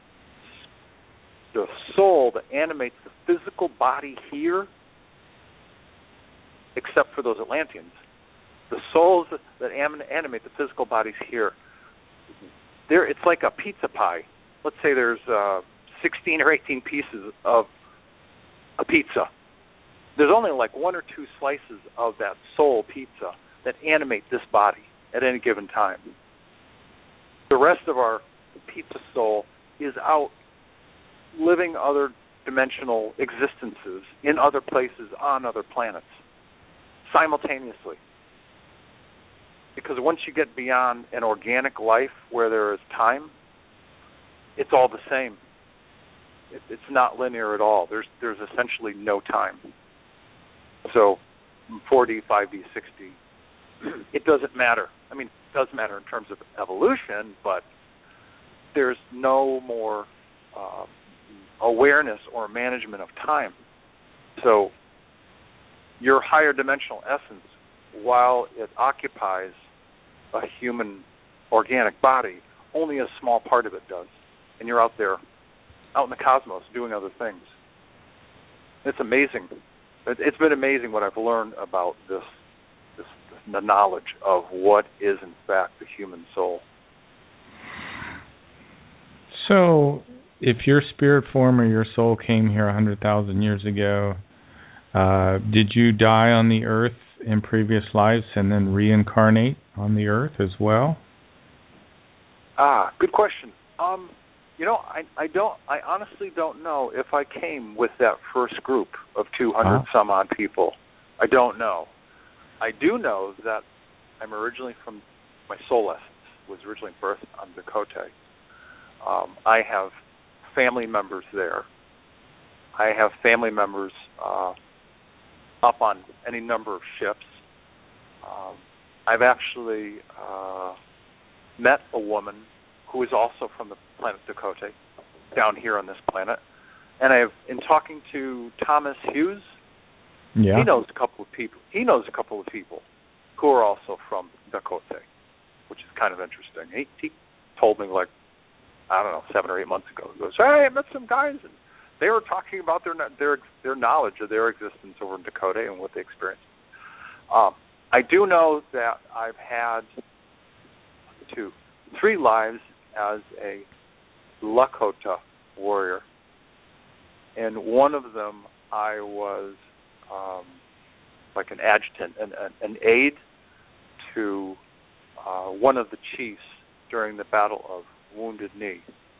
S3: the soul that animates the physical body here, except for those Atlanteans, the souls that, that animate the physical bodies here, there it's like a pizza pie. Let's say there's uh, sixteen or eighteen pieces of a pizza. There's only like one or two slices of that soul pizza that animate this body at any given time. The rest of our pizza soul is out living other dimensional existences in other places on other planets simultaneously. Because once you get beyond an organic life where there is time, it's all the same. It, it's not linear at all. There's there's essentially no time. So four D, five D, six D, it doesn't matter. I mean, it does matter in terms of evolution, but there's no more uh, awareness or management of time. So your higher dimensional essence, while it occupies a human organic body, only a small part of it does. And you're out there out in the cosmos doing other things. It's amazing. It, it's been amazing what I've learned about this, this, this, the knowledge of what is in fact the human soul.
S2: So, if your spirit form or your soul came here one hundred thousand years ago, uh, did you die on the earth in previous lives and then reincarnate on the earth as well?
S3: Ah, good question. Um, you know, I, I don't. I honestly don't know if I came with that first group of two hundred uh-huh. some odd people. I don't know. I do know that I'm originally from, my soul essence was originally birthed on Dakota. Um, I have family members there. I have family members uh, up on any number of ships. Um, I've actually uh, met a woman who is also from the planet Dakota, down here on this planet. And I've, in talking to Thomas Hughes,
S2: yeah.
S3: he knows a couple of people. He knows a couple of people who are also from Dakota, which is kind of interesting. He, he told me, like, I don't know, seven or eight months ago. He goes, hey, I met some guys, and they were talking about their their their knowledge of their existence over in Dakota and what they experienced. Um, I do know that I've had two, three lives as a Lakota warrior. And one of them, I was um, like an adjutant, an, an aide to uh, one of the chiefs during the Battle of Wounded Knee.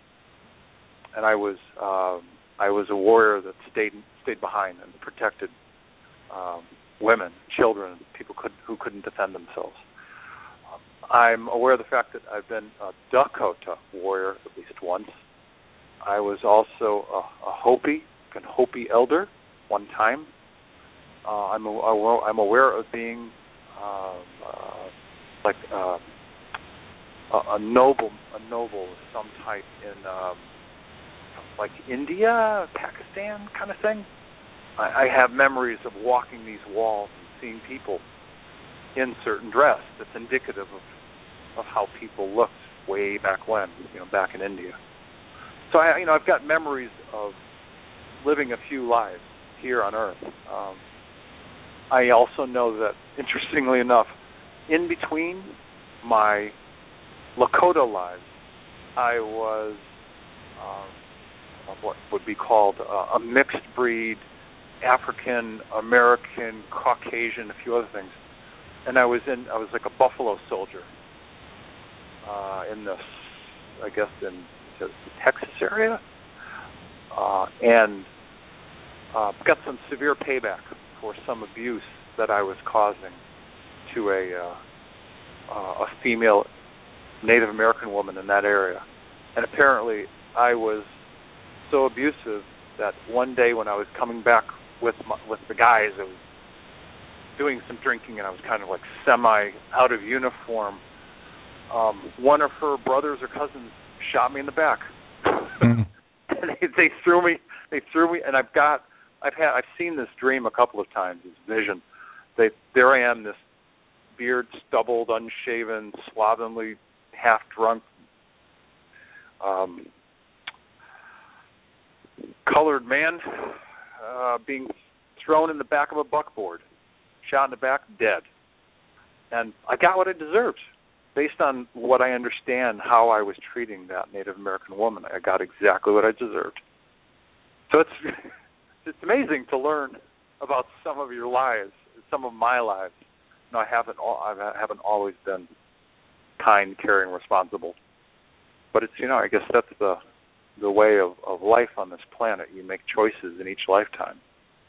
S3: And I was um, I was a warrior that stayed stayed behind and protected um, women, children, people could, who couldn't defend themselves. Um, I'm aware of the fact that I've been a Dakota warrior at least once. I was also a, a Hopi, a Hopi elder one time. Uh, I'm a, I'm aware of being uh, uh, like uh, a, a noble, a noble of some type in um, like India, Pakistan kind of thing. I, I have memories of walking these walls and seeing people in certain dress that's indicative of of how people looked way back when, you know, back in India. So I, you know, I've got memories of living a few lives here on Earth. Um, I also know that, interestingly enough, in between my Lakota lives, I was um, what would be called uh, a mixed breed, African American, Caucasian, a few other things, and I was in. I was like a buffalo soldier uh, in the, I guess in the Texas area, uh, and uh, got some severe payback for some abuse that I was causing to a uh, uh, a female Native American woman in that area, and apparently I was so abusive that one day when I was coming back with my, with the guys, I was doing some drinking and I was kind of like semi out of uniform. Um, one of her brothers or cousins shot me in the back, mm-hmm. and they, they threw me. They threw me, and I've got, I've had, I've seen this dream a couple of times. This vision. They, there I am, this beard stubbled, unshaven, slovenly, half drunk, um, colored man, uh, being thrown in the back of a buckboard, shot in the back, dead. And I got what I deserved. Based on what I understand how I was treating that Native American woman, I got exactly what I deserved. So it's it's amazing to learn about some of your lives, some of my lives. You know, I haven't all, I haven't always been kind, caring, responsible. But it's, you know, I guess that's the the way of, of life on this planet. You make choices in each lifetime.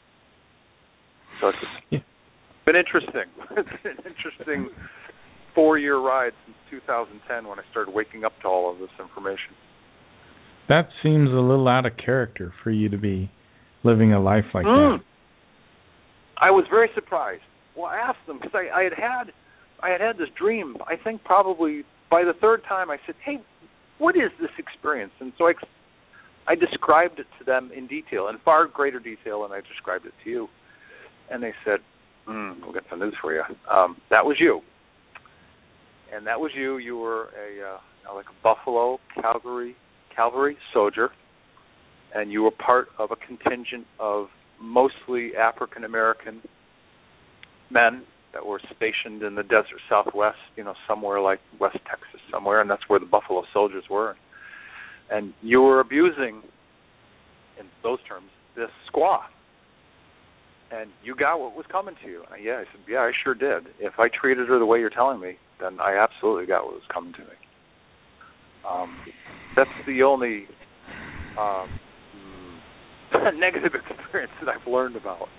S3: So it's yeah. been interesting. It's been an interesting four-year ride since two thousand ten when I started waking up to all of this information.
S2: That seems a little out of character for you to be living a life like
S3: mm.
S2: that.
S3: I was very surprised. Well, I asked them because I, I had had I had had this dream. I think probably by the third time I said, "Hey, what is this experience?" And so I, I described it to them in detail, in far greater detail than I described it to you. And they said, mm, "We'll get some news for you. Um, that was you." And that was you. You were a uh, like a Buffalo cavalry cavalry soldier, and you were part of a contingent of mostly African American men that were stationed in the desert Southwest, you know, somewhere like West Texas somewhere, and that's where the Buffalo Soldiers were. And you were abusing, in those terms, this squaw. And you got what was coming to you. And yeah, I said, yeah, I sure did. If I treated her the way you're telling me, then I absolutely got what was coming to me. Um, that's the only um, negative experience that I've learned about.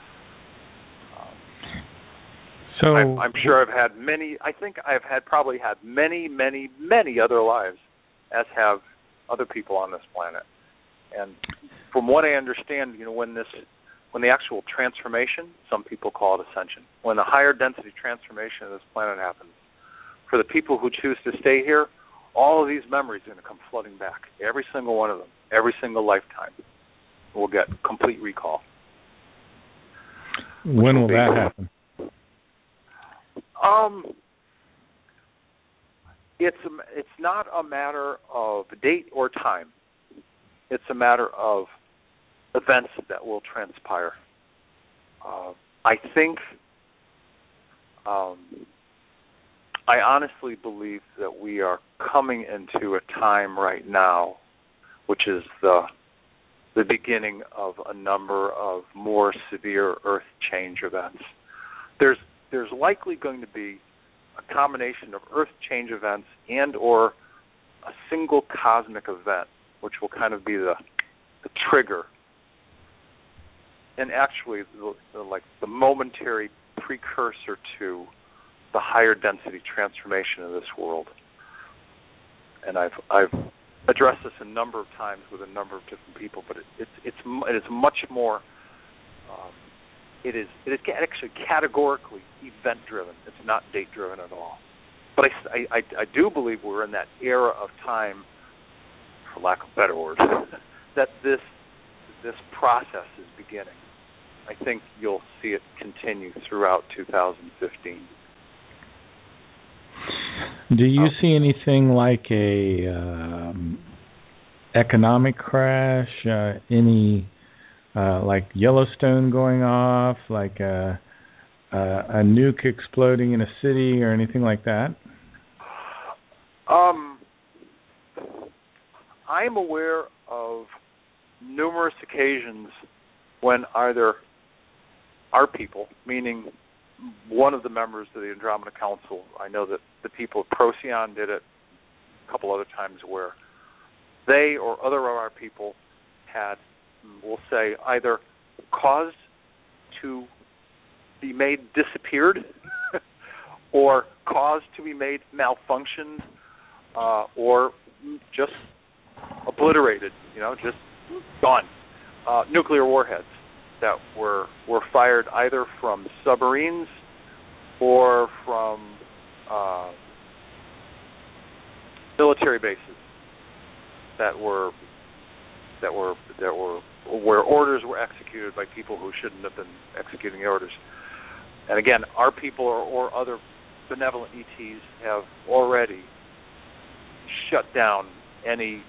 S3: Um,
S2: so
S3: I'm, I'm sure I've had many, I think I've had probably had many, many, many other lives, as have other people on this planet. And from what I understand, you know, when this, when the actual transformation, some people call it ascension, when the higher density transformation of this planet happens, for the people who choose to stay here, all of these memories are going to come flooding back. Every single one of them, every single lifetime, will get complete recall.
S2: When will that happen?
S3: Um, it's a, it's not a matter of date or time. It's a matter of events that will transpire. Uh, I think, um, I honestly believe that we are coming into a time right now, which is the the beginning of a number of more severe Earth change events. There's there's likely going to be a combination of Earth change events and or a single cosmic event, which will kind of be the the trigger, and actually the, the, like the momentary precursor to the higher density transformation of this world. And I've I've addressed this a number of times with a number of different people, but it, it's it's it is much more. Um, it is it is actually categorically event driven. It's not date driven at all. But I, I, I do believe we're in that era of time, for lack of a better word, that this this process is beginning. I think you'll see it continue throughout two thousand fifteen.
S2: Do you see anything like a um, economic crash, uh, any uh, like Yellowstone going off, like a, a, a nuke exploding in a city or anything like that?
S3: Um, I'm aware of numerous occasions when either our people, meaning one of the members of the Andromeda Council, I know that the people of Procyon did it a couple other times, where they or other of our people had, we'll say, either caused to be made disappeared or caused to be made malfunctioned uh, or just obliterated, you know, just gone. Uh, nuclear warheads that were were fired either from submarines or from uh, military bases that were that were that were where orders were executed by people who shouldn't have been executing the orders. And again, our people or, or other benevolent E Ts have already shut down any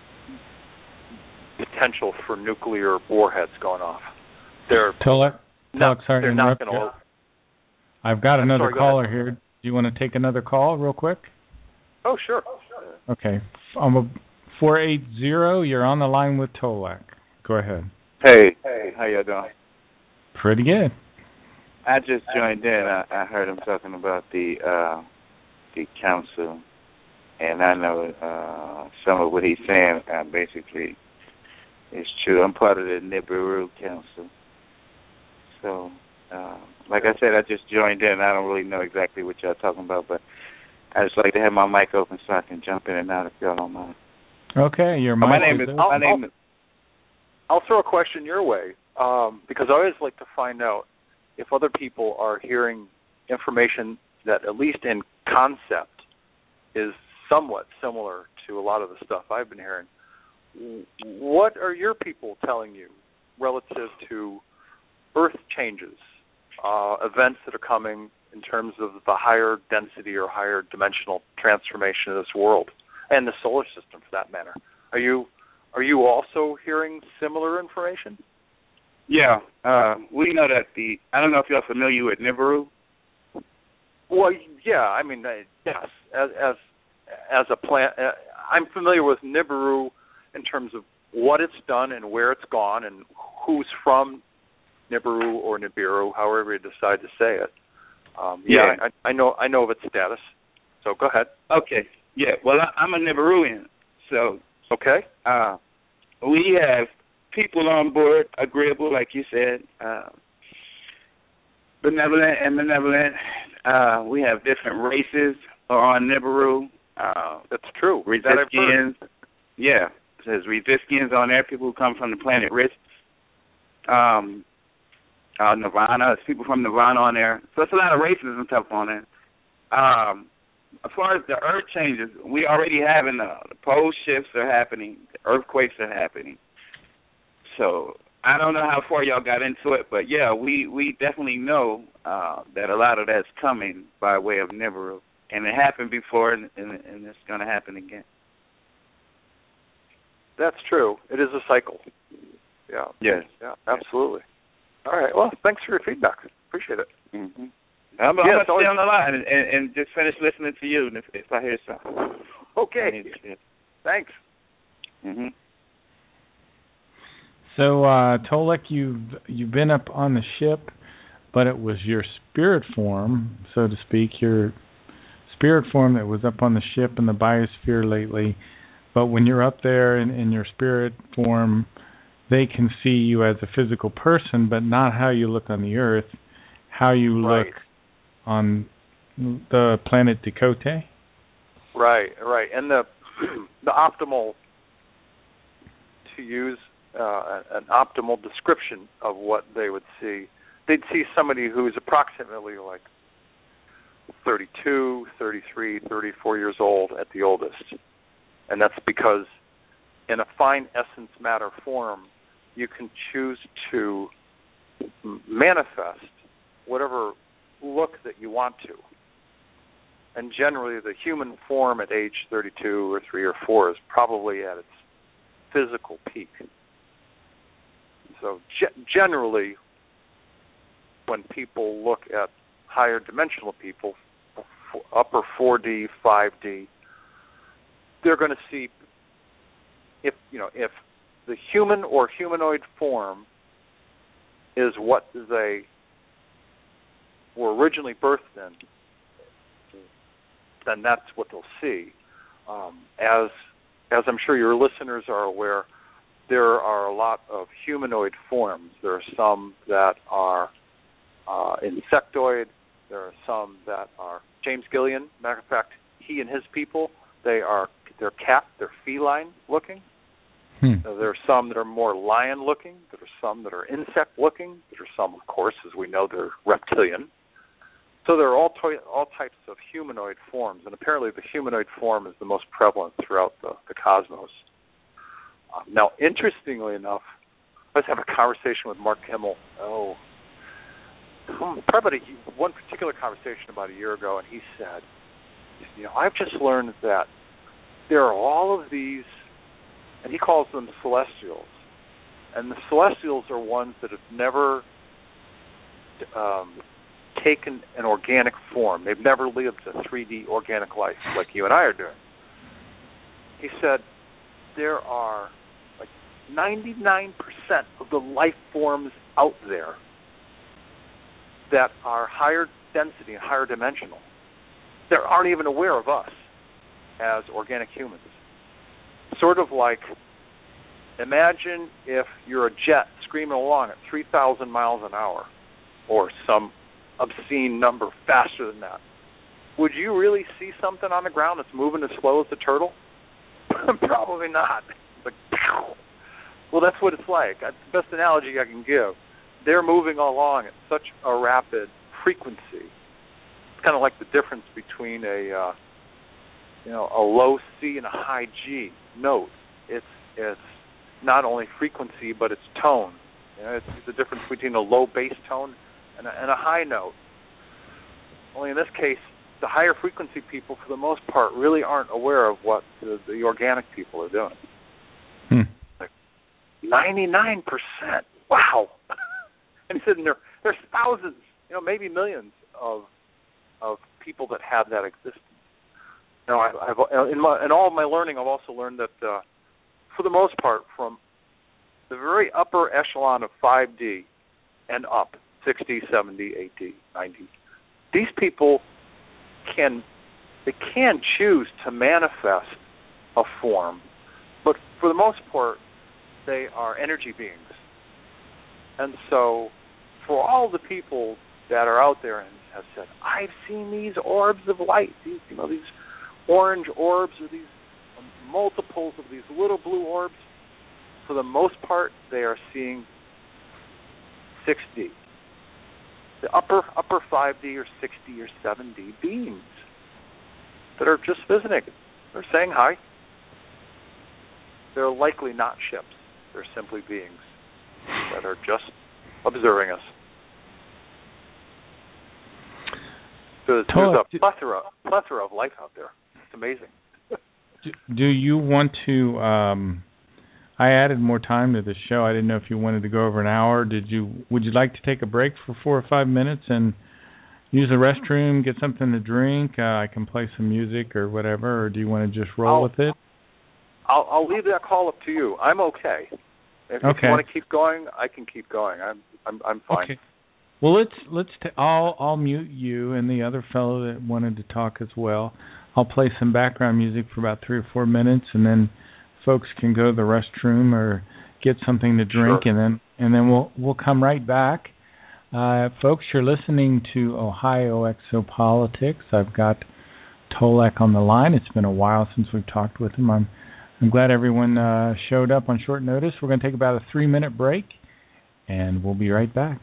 S3: potential for nuclear warheads going off. They're
S2: Tolek,
S3: not,
S2: sorry
S3: they're
S2: to
S3: not
S2: interrupt
S3: going
S2: you.
S3: to.
S2: I've got another
S3: sorry, go
S2: caller
S3: ahead.
S2: here. Do you want to take another call real quick?
S3: Oh, sure. Oh, sure.
S2: Okay. I'm a four eight zero, you're on the line with Tolek. Go ahead.
S5: Hey, hey, how y'all doing?
S2: Pretty good.
S5: I just joined in. I, I heard him talking about the uh, the council, and I know uh, some of what he's saying uh, basically is true. I'm part of the Nibiru Council. So, uh, like I said, I just joined in. I don't really know exactly what y'all talking about, but I just like to have my mic open so I can jump in and out if y'all don't mind.
S2: Okay, your mic
S5: my name is.
S2: is
S5: My name is.
S3: I'll throw a question your way, um, because I always like to find out if other people are hearing information that, at least in concept, is somewhat similar to a lot of the stuff I've been hearing. What are your people telling you relative to Earth changes, uh, events that are coming in terms of the higher density or higher dimensional transformation of this world and the solar system, for that matter? Are you are you also hearing similar information?
S5: Yeah, uh, we know that the, I don't know if you're familiar with Nibiru.
S3: Well, yeah, I mean, uh, yes, as as as a plant, uh, I'm familiar with Nibiru in terms of what it's done and where it's gone and who's from Nibiru or Nibiru, however you decide to say it. Um, yeah, yeah. I, I know I know of its status. So go ahead.
S5: Okay. Yeah. Well, I, I'm a Nibiruian, so
S3: okay.
S5: Uh, we have people on board, agreeable, like you said, uh, benevolent and benevolent. Uh, we have different races on Nibiru. Uh,
S3: That's true.
S5: Riziskians. Yeah. There's Riziskians on there, people who come from the planet Risk. Um, uh, Nirvana, there's people from Nirvana on there. So it's a lot of races and stuff on there. Um, as far as the earth changes, we already having uh, the pole shifts are happening, the earthquakes are happening. So I don't know how far y'all got into it, but yeah, we, we definitely know uh, that a lot of that's coming by way of Nibiru. And it happened before, and, and, and it's going to happen again.
S3: That's true. It is a cycle. Yeah.
S5: Yes.
S3: Yeah, absolutely. All right. Well, thanks for your feedback. Appreciate it.
S5: Mm-hmm. I'm, I'm
S3: yeah,
S5: going to stay on the line and, and, and just finish listening to you if, if I hear something.
S3: Okay. Thanks.
S5: Mm-hmm.
S2: So, uh, Tolek, you've, you've been up on the ship, but it was your spirit form, so to speak, your spirit form that was up on the ship in the biosphere lately. But when you're up there in, in your spirit form, they can see you as a physical person, but not how you look on the Earth, how you
S3: right.
S2: look on the planet Dakota.
S3: Right, right. And the the optimal, to use uh, an optimal description of what they would see, they'd see somebody who's approximately like thirty-two, thirty-three, thirty-four years old at the oldest. And that's because in a fine essence matter form, you can choose to manifest whatever look that you want to. And generally the human form at age thirty-two or three or four is probably at its physical peak. So ge- generally when people look at higher dimensional people, upper four D, five D, they're going to see if you know if the human or humanoid form is what they were originally birthed in, then that's what they'll see. Um, as as I'm sure your listeners are aware, there are a lot of humanoid forms. There are some that are uh, insectoid. There are some that are James Gillian. Matter of fact, he and his people, they are they're cat, they're feline looking.
S2: Hmm.
S3: Uh, there are some that are more lion looking. There are some that are insect looking. There are some, of course, as we know, they're reptilian. So there are all to- all types of humanoid forms, and apparently the humanoid form is the most prevalent throughout the, the cosmos. Um, now, interestingly enough, I was having a conversation with Mark Kimmel. Oh, probably one particular conversation about a year ago, and he said, "You know, I've just learned that there are all of these." And he calls them celestials. And the celestials are ones that have never um, taken an organic form. They've never lived a three D organic life like you and I are doing. He said there are like ninety-nine percent of the life forms out there that are higher density and higher dimensional that aren't even aware of us as organic humans. Sort of like, imagine if you're a jet screaming along at three thousand miles an hour, or some obscene number faster than that. Would you really see something on the ground that's moving as slow as the turtle? Probably not. But, well, that's what it's like. That's the best analogy I can give. They're moving along at such a rapid frequency. It's kind of like the difference between a... Uh, you know, a low C and a high G note. It's it's not only frequency, but it's tone. You know, it's the difference between a low bass tone and a, and a high note. Only in this case, the higher frequency people, for the most part, really aren't aware of what the, the organic people are doing.
S2: Hmm.
S3: ninety-nine percent. Wow. And he said and there, there's thousands, you know, maybe millions of of people that have that existence. You know, I, I've in, my, in all of my learning, I've also learned that, uh, for the most part, from the very upper echelon of five D and up, sixty, seventy, eighty, ninety, these people can they can choose to manifest a form, but for the most part, they are energy beings. And so, for all the people that are out there and have said, I've seen these orbs of light, these, you know, these orange orbs or these multiples of these little blue orbs, for the most part, they are seeing six D. The upper upper five D or six D or seven D beings that are just visiting. They're saying hi. They're likely not ships. They're simply beings that are just observing us. There's, there's a plethora, plethora of life out there. It's amazing.
S2: do, do you want to... Um, I added more time to the show. I didn't know if you wanted to go over an hour. Did you? Would you like to take a break for four or five minutes and use the restroom, get something to drink? Uh, I can play some music or whatever, or do you want to just roll
S3: I'll,
S2: with it?
S3: I'll, I'll leave that call up to you. I'm okay. If,
S2: okay.
S3: if you want to keep going, I can keep going. I'm I'm I'm fine.
S2: Okay. Well, let's let's. T- I'll I'll mute you and the other fellow that wanted to talk as well. I'll play some background music for about three or four minutes, and then folks can go to the restroom or get something to drink,
S3: sure.
S2: and then and then we'll we'll come right back. Uh, folks, you're listening to Ohio Exopolitics. I've got Tolek on the line. It's been a while since we've talked with him. I'm I'm glad everyone uh, showed up on short notice. We're going to take about a three-minute break, and we'll be right back.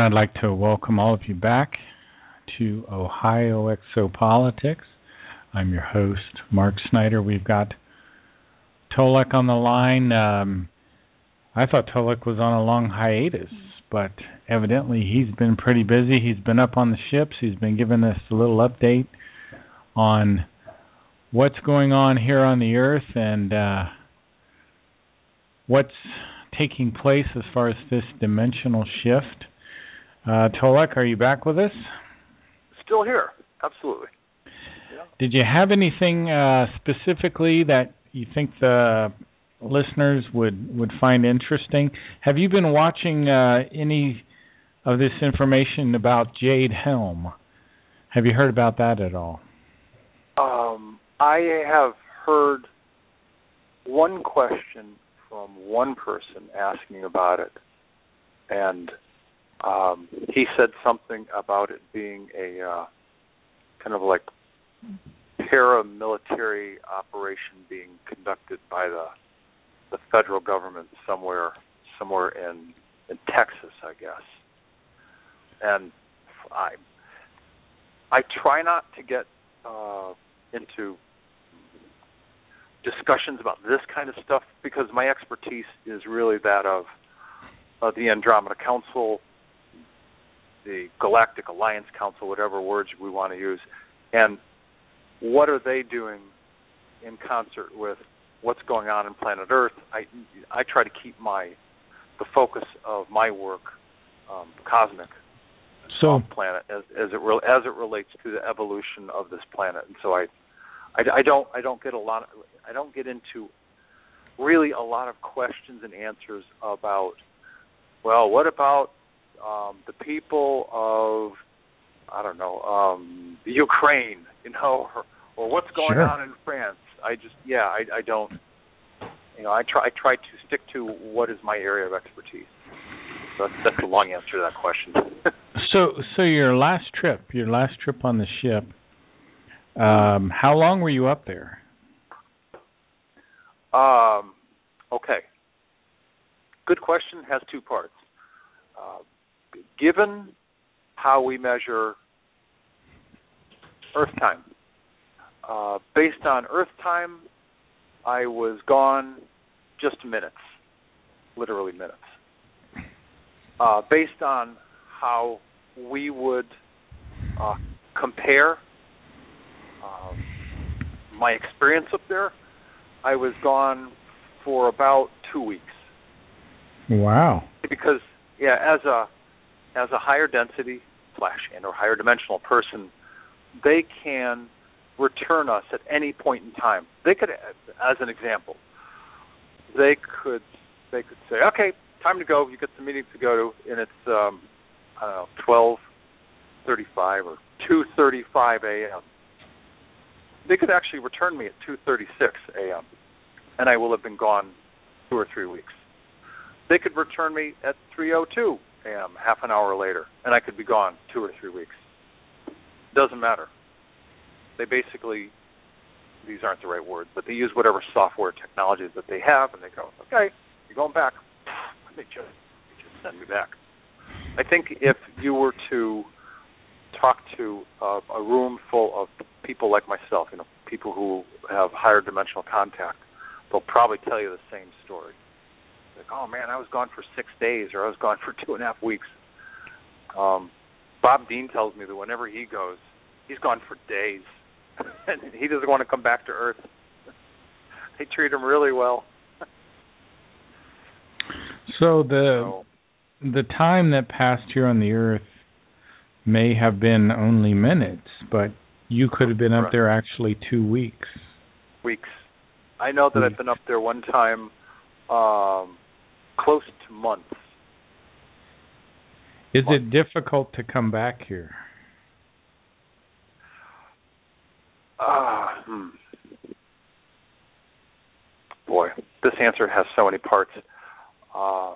S2: I'd like to welcome all of you back to Ohio Exopolitics. I'm your host, Mark Snyder. We've got Tolek on the line. Um, I thought Tolek was on a long hiatus, but evidently he's been pretty busy. He's been up on the ships. He's been giving us a little update on what's going on here on the Earth and uh, what's taking place as far as this dimensional shift. Uh, Tolek, are you back with us?
S3: Still here, absolutely. Yeah.
S2: Did you have anything uh, specifically that you think the listeners would, would find interesting? Have you been watching uh, any of this information about Jade Helm? Have you heard about that at all?
S3: Um, I have heard one question from one person asking about it, and um, he said something about it being a uh, kind of like paramilitary operation being conducted by the the federal government somewhere somewhere in in Texas, I guess. And I I try not to get uh, into discussions about this kind of stuff because my expertise is really that of uh, the Andromeda Council, the Galactic Alliance Council, whatever words we want to use, and what are they doing in concert with what's going on in planet Earth. I I try to keep my the focus of my work um, cosmic,
S2: so
S3: planet as as it re- as it relates to the evolution of this planet, and so I. I, I don't. I don't get a lot. Of, I don't get into really a lot of questions and answers about. Well, what about um, the people of I don't know um, the Ukraine, you know, or, or what's going
S2: sure.
S3: on in France? I just yeah. I, I don't. You know, I try. I try to stick to what is my area of expertise. So that's, that's a long answer to that question.
S2: so, so your last trip, your last trip on the ship. Um, how long were you up there?
S3: Um, okay. Good question. Has two parts. Uh, given how we measure Earth time, uh, based on Earth time, I was gone just minutes, literally minutes. Uh, based on how we would uh, compare Um, my experience up there, I was gone for about two weeks.
S2: Wow!
S3: Because yeah, as a as a higher density slash and or higher dimensional person, they can return us at any point in time. They could, as an example, they could they could say, okay, time to go. You got some meetings to go to, and it's um, I don't know, twelve thirty-five or two thirty-five a.m. They could actually return me at two thirty-six a.m., and I will have been gone two or three weeks. They could return me at three oh two a.m., half an hour later, and I could be gone two or three weeks. Doesn't matter. They basically, these aren't the right words, but they use whatever software technologies that they have, and they go, okay, you're going back. They just, they just send me back. I think if you were to talk to uh, a room full of people like myself, you know, people who have higher dimensional contact, they'll probably tell you the same story. Like, oh man, I was gone for six days, or I was gone for two and a half weeks. Um, Bob Dean tells me that whenever he goes, he's gone for days, and he doesn't want to come back to Earth. They treat him really well.
S2: So the so, the time that passed here on the Earth may have been only minutes, but you could have been up there actually two weeks.
S3: Weeks. I know that weeks. I've been up there one time um, close to months.
S2: Is months. It difficult to come back here?
S3: Uh, hmm. Boy, this answer has so many parts. Uh,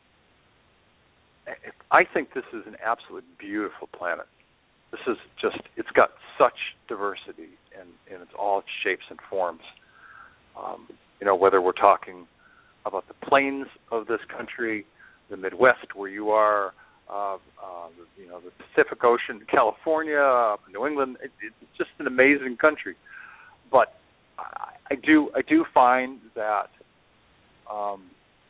S3: I think this is an absolutely beautiful planet. This is just, it's got such diversity in, in its all shapes and forms. Um, you know, whether we're talking about the plains of this country, the Midwest where you are, uh, uh, you know, the Pacific Ocean, California, up in New England. It, it's just an amazing country. But I, I do I do find that um,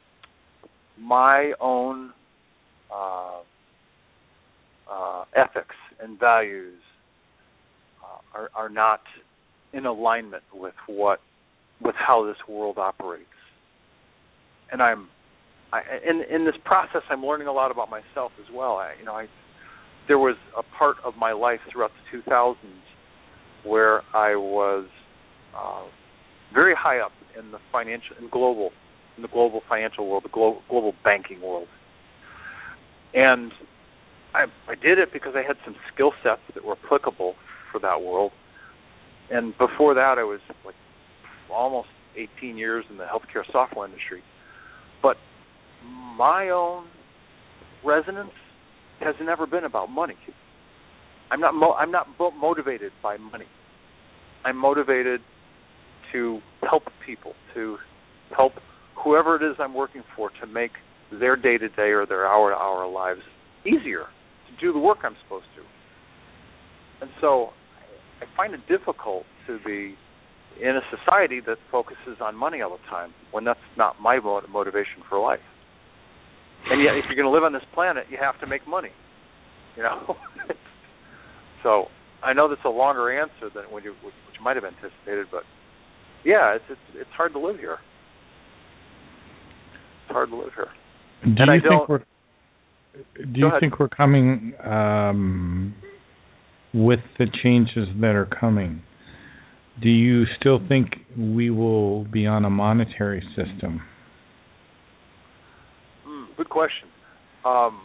S3: my own uh, uh, ethics and values uh, are, are not in alignment with what with how this world operates. And I'm I, in in this process, I'm learning a lot about myself as well. I, you know, I there was a part of my life throughout the two thousands where I was uh, very high up in the financial, in global, in the global financial world, the global, global banking world, and I, I did it because I had some skill sets that were applicable for that world. And before that, I was like almost eighteen years in the healthcare software industry. But my own resonance has never been about money. I'm not mo- I'm not mo- motivated by money. I'm motivated to help people, to help whoever it is I'm working for to make their day-to-day or their hour-to-hour lives easier, to do the work I'm supposed to. And so I find it difficult to be in a society that focuses on money all the time when that's not my motivation for life. And yet, if you're going to live on this planet, you have to make money, you know. So I know that's a longer answer than what you, what you might have anticipated, but yeah, it's it's it's hard to live here. It's hard to live here.
S2: Do
S3: and
S2: you
S3: I
S2: think
S3: don't,
S2: we're do you think we're coming um, with the changes that are coming? Do you still think we will be on a monetary system?
S3: Mm, good question. Um,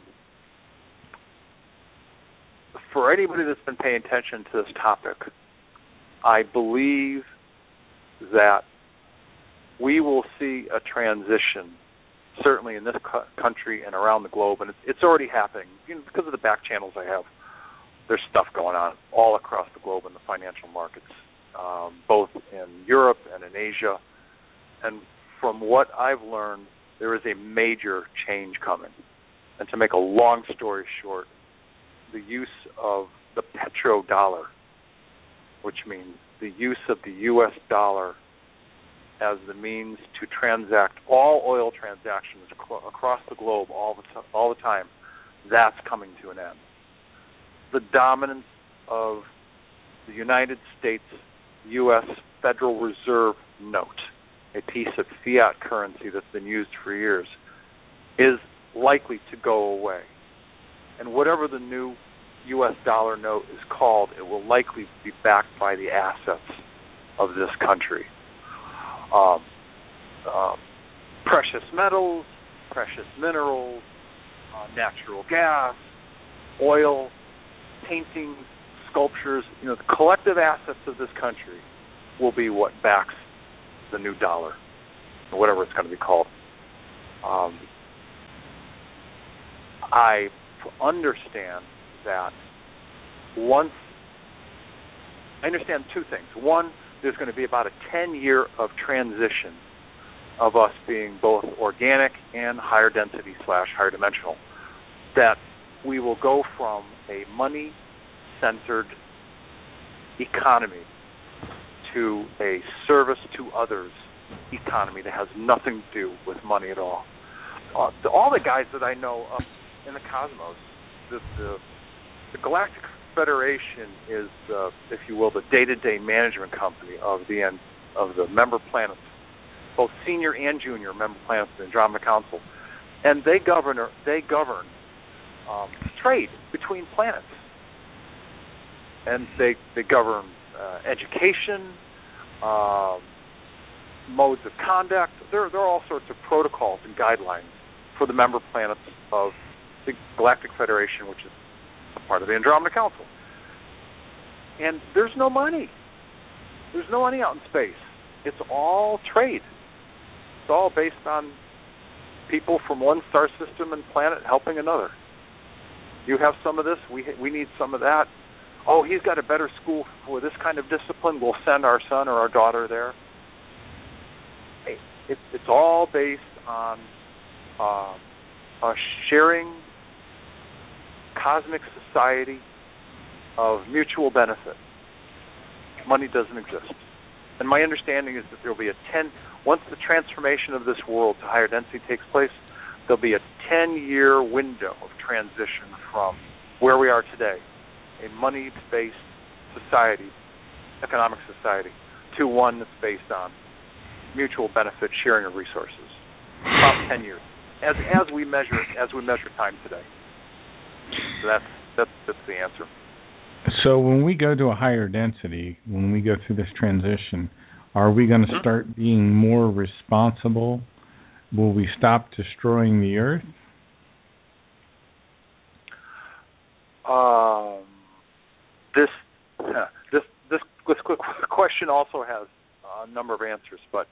S3: for anybody that's been paying attention to this topic, I believe that we will see a transition, certainly in this cu- country and around the globe, and it's, it's already happening. You know, because of the back channels I have, there's stuff going on all across the globe in the financial markets, um, both in Europe and in Asia. And from what I've learned, there is a major change coming. And to make a long story short, the use of the petrodollar, which means the use of the U S dollar as the means to transact all oil transactions ac- across the globe all the t- all the time, that's coming to an end. The dominance of the United States U S Federal Reserve note, a piece of fiat currency that's been used for years, is likely to go away. And whatever the new U S dollar note is called, it will likely be backed by the assets of this country. Um, uh, precious metals, precious minerals, uh, natural gas, oil, paintings, sculptures, you know, the collective assets of this country will be what backs the new dollar, or whatever it's going to be called. Um, I understand that once, I understand two things. One, there's going to be about a ten-year of transition of us being both organic and higher density slash higher dimensional, that we will go from a money-centered economy to a service to others economy that has nothing to do with money at all. Uh, the, all the guys that I know up in the cosmos, the, the, the Galactic Federation is, uh, if you will, the day-to-day management company of the of the member planets, both senior and junior member planets of the Andromeda Council, and they govern they govern um, trade between planets, and they they govern uh, education, um, modes of conduct. There there are all sorts of protocols and guidelines for the member planets of the Galactic Federation, which is a part of the Andromeda Council. And there's no money. There's no money out in space. It's all trade. It's all based on people from one star system and planet helping another. You have some of this, we we need some of that. Oh, he's got a better school for this kind of discipline, we'll send our son or our daughter there. It, it's all based on uh, uh, sharing cosmic society of mutual benefit. Money doesn't exist. And my understanding is that there will be a ten, once the transformation of this world to higher density takes place, there'll be a ten-year window of transition from where we are today, a money-based society, economic society, to one that's based on mutual benefit sharing of resources. About ten years, as as we measure as we measure time today. So that's that's that's the answer.
S2: So when we go to a higher density, when we go through this transition, are we going to mm-hmm. start being more responsible? Will we stop destroying the earth?
S3: Um, this uh, this this this question also has a number of answers, but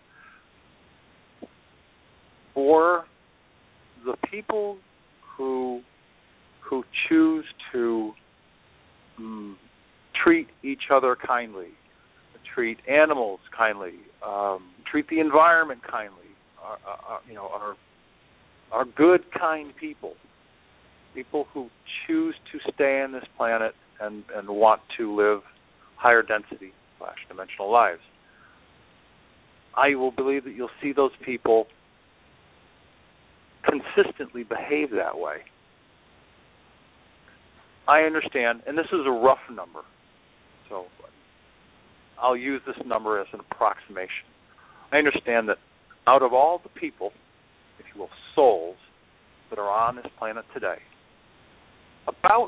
S3: for the people who who choose to um, treat each other kindly, treat animals kindly, um, treat the environment kindly, are, are, you know, are are good, kind people. People who choose to stay on this planet and, and want to live higher density slash dimensional lives. I will believe that you'll see those people consistently behave that way. I understand, and this is a rough number, so I'll use this number as an approximation. I understand that out of all the people, if you will, souls that are on this planet today, about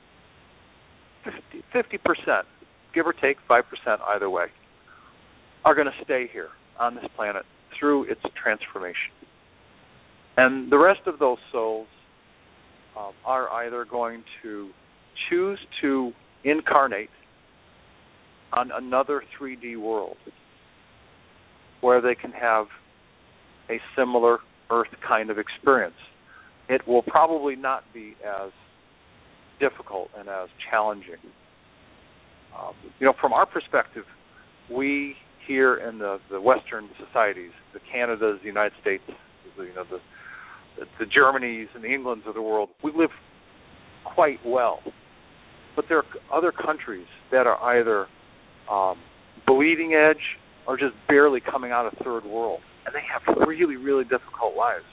S3: fifty percent, give or take five percent either way, are going to stay here on this planet through its transformation. And the rest of those souls um, are either going to choose to incarnate on another three D world where they can have a similar Earth kind of experience. It will probably not be as difficult and as challenging. Um, you know, from our perspective, we here in the, the Western societies, the Canadas, the United States, the, you know, the, the the Germanys and the Englands of the world, we live quite well. But there are other countries that are either um, bleeding edge or just barely coming out of third world, and they have really, really difficult lives.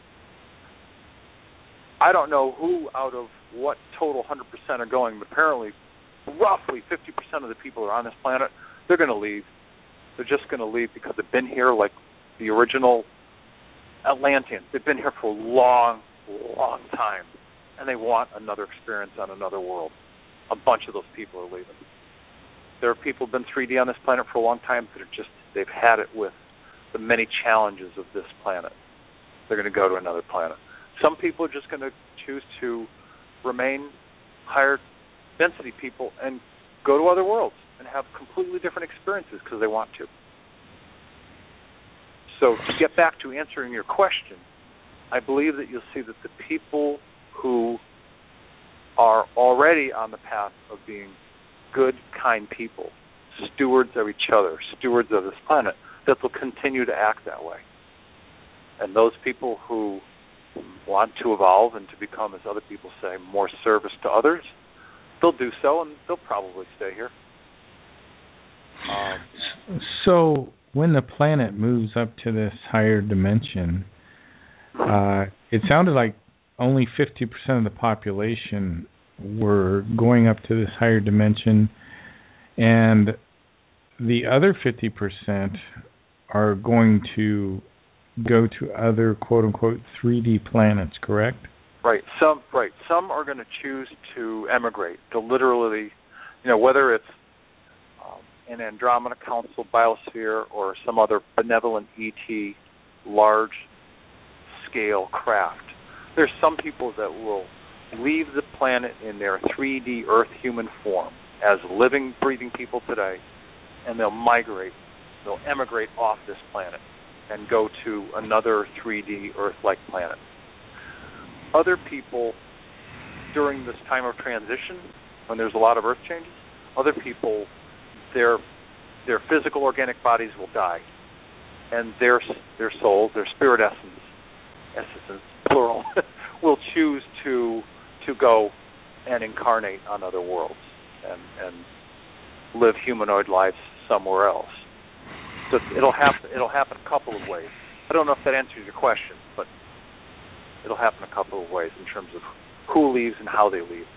S3: I don't know who out of what total one hundred percent are going, but apparently roughly fifty percent of the people who are on this planet, they're going to leave. They're just going to leave because they've been here like the original Atlanteans. They've been here for a long, long time, and they want another experience on another world. A bunch of those people are leaving. There are people who've been three D on this planet for a long time that are just, they've had it with the many challenges of this planet. They're going to go to another planet. Some people are just going to choose to remain higher density people and go to other worlds and have completely different experiences because they want to. So to get back to answering your question, I believe that you'll see that the people who are already on the path of being good, kind people, stewards of each other, stewards of this planet, that will continue to act that way. And those people who want to evolve and to become, as other people say, more service to others, they'll do so, and they'll probably stay here. Um,
S2: so when the planet moves up to this higher dimension, uh, it sounded like only fifty percent of the population were going up to this higher dimension, and the other fifty percent are going to go to other quote-unquote three D planets, correct?
S3: Right. Some right. Some are going to choose to emigrate, to literally, you know, whether it's um, an Andromeda Council biosphere or some other benevolent E T large-scale craft. There's some people that will leave the planet in their three D Earth human form as living, breathing people today, and they'll migrate, they'll emigrate off this planet and go to another three D Earth-like planet. Other people, during this time of transition, when there's a lot of Earth changes, other people, their their physical organic bodies will die, and their their souls, their spirit essence, essence plural, will choose to to go and incarnate on other worlds and, and live humanoid lives somewhere else. So it'll happen. It'll happen a couple of ways. I don't know if that answers your question, but it'll happen a couple of ways in terms of who leaves and how they leave.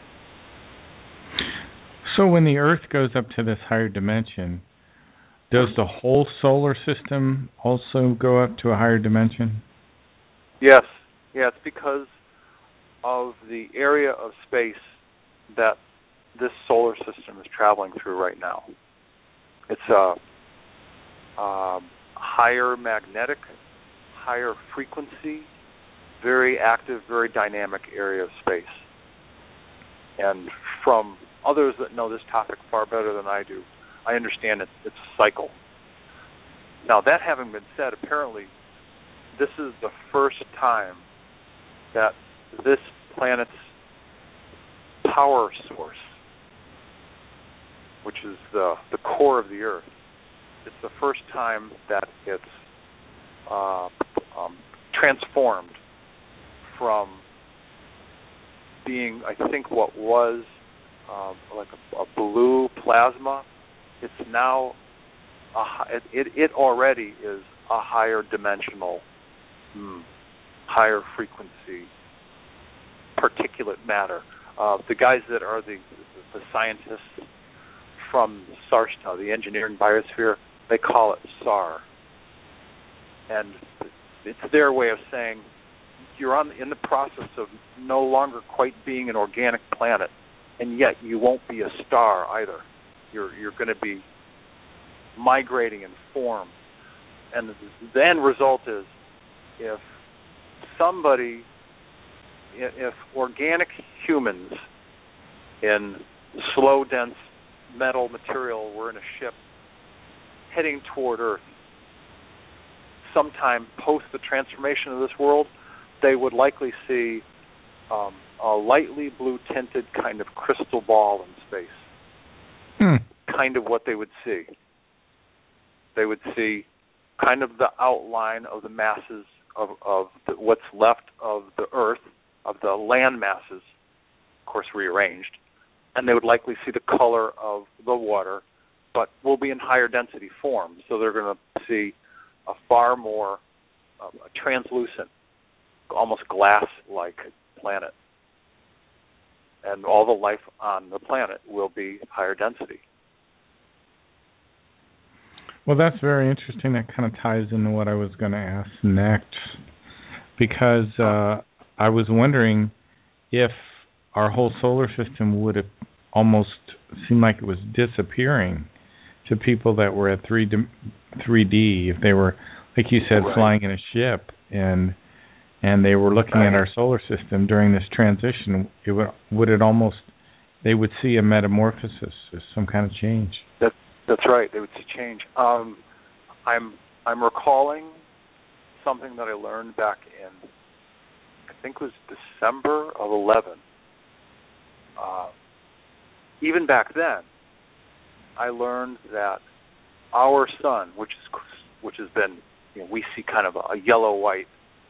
S2: So when the Earth goes up to this higher dimension, does the whole solar system also go up to a higher dimension?
S3: Yes. Yeah, it's because of the area of space that this solar system is traveling through right now. It's a, a higher magnetic, higher frequency, very active, very dynamic area of space. And from others that know this topic far better than I do, I understand it's, it's a cycle. Now, that having been said, apparently this is the first time that this planet's power source, which is the, the core of the Earth, it's the first time that it's uh, um, transformed from being, I think, what was um, like a, a blue plasma. It's now, a, it, it, it already is a higher dimensional, mm, higher frequency particulate matter. Uh, the guys that are the, the scientists from Sarsta, the engineering biosphere, they call it S A R. And it's their way of saying you're on in the process of no longer quite being an organic planet, and yet you won't be a star either. You're you're going to be migrating in form. And the end result is if somebody, if organic humans in slow, dense metal material were in a ship heading toward Earth, sometime post the transformation of this world, they would likely see um, a lightly blue-tinted kind of crystal ball in space.
S2: Hmm.
S3: Kind of what they would see. They would see kind of the outline of the masses of, of the, what's left of the Earth, of the land masses, of course rearranged, and they would likely see the color of the water, but will be in higher density form. So they're going to see a far more um, a translucent, almost glass-like planet. And all the life on the planet will be higher density.
S2: Well, that's very interesting. That kind of ties into what I was going to ask next, because uh, I was wondering if our whole solar system would have almost seemed like it was disappearing to people that were at three D, if they were, like you said,
S3: right.
S2: flying in a ship and and they were looking
S3: right.
S2: at our solar system during this transition. It would would it almost they would see a metamorphosis, or some kind of change.
S3: That that's right. They would see change. Um, I'm I'm recalling something that I learned back in, I think it was December of eleven. Uh, even back then, I learned that our sun, which is which has been, you know, we see kind of a, a yellow-white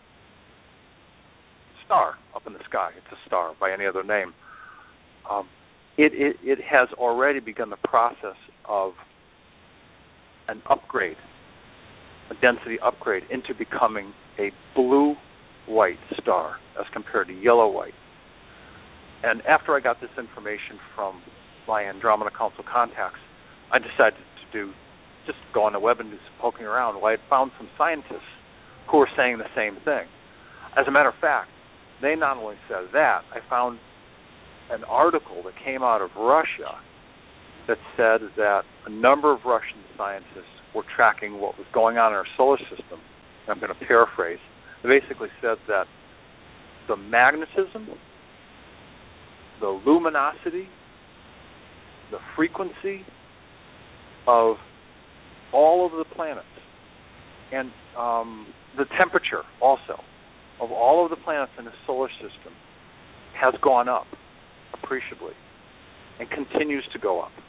S3: star up in the sky. It's a star by any other name. Um, it, it it has already begun the process of an upgrade, a density upgrade into becoming a blue-white star as compared to yellow-white. And after I got this information from my Andromeda Council contacts, I decided to do just go on the web and do some poking around. Well, I had found some scientists who were saying the same thing. As a matter of fact, they not only said that, I found an article that came out of Russia that said that a number of Russian scientists were tracking what was going on in our solar system. I'm going to paraphrase. They basically said that the magnetism, the luminosity, the frequency of all of the planets, and um, the temperature also of all of the planets in the solar system has gone up appreciably and continues to go up.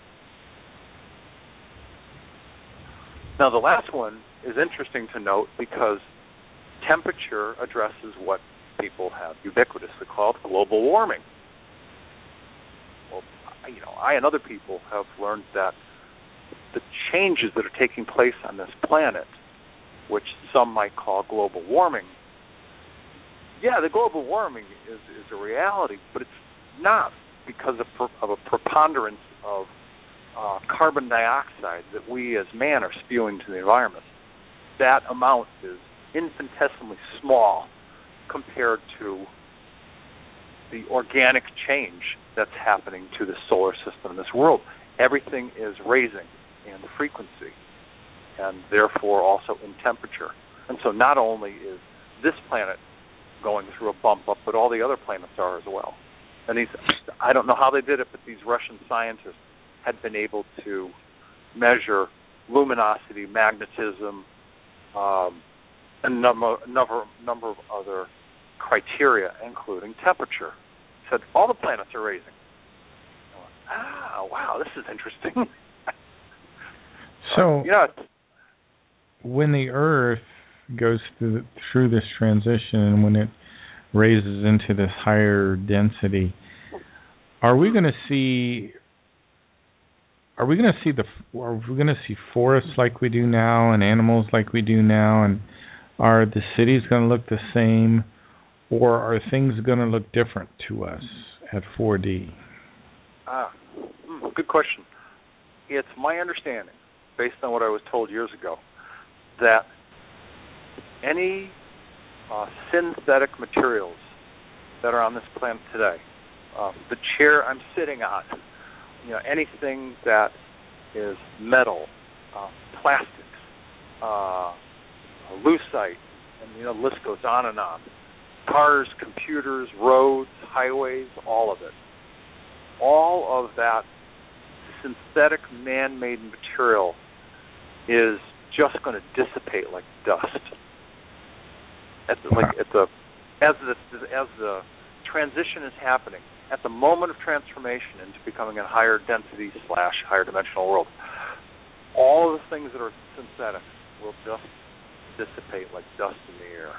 S3: Now, the last one is interesting to note because temperature addresses what people have ubiquitously called global warming. you know, I and other people have learned that the changes that are taking place on this planet, which some might call global warming, yeah, the global warming is, is a reality, but it's not because of, of a preponderance of uh, carbon dioxide that we as man are spewing to the environment. That amount is infinitesimally small compared to the organic change that's happening to the solar system in this world. Everything is raising in frequency and therefore also in temperature. And so not only is this planet going through a bump up, but all the other planets are as well. And these, I don't know how they did it, but these Russian scientists had been able to measure luminosity, magnetism, um, a number, number, number of other criteria, including temperature. Said all the planets are raising. Ah, wow, this is interesting.
S2: So,
S3: uh, yeah,
S2: when the Earth goes through, through this transition and when it raises into this higher density, are we going to see? Are we going to see the? Are we going to see forests like we do now and animals like we do now? And are the cities going to look the same, or are things going to look different to us at four D?
S3: Ah, mm, good question. It's my understanding, based on what I was told years ago, that any uh, synthetic materials that are on this planet today, uh, the chair I'm sitting on, you know, anything that is metal, uh, plastics, uh, lucite, and you know, the list goes on and on. Cars, computers, roads, highways, all of it. All of that synthetic man-made material is just going to dissipate like dust. At the, like at the as the as the transition is happening, at the moment of transformation into becoming a higher density slash higher dimensional world, all of the things that are synthetic will just dissipate like dust in the air.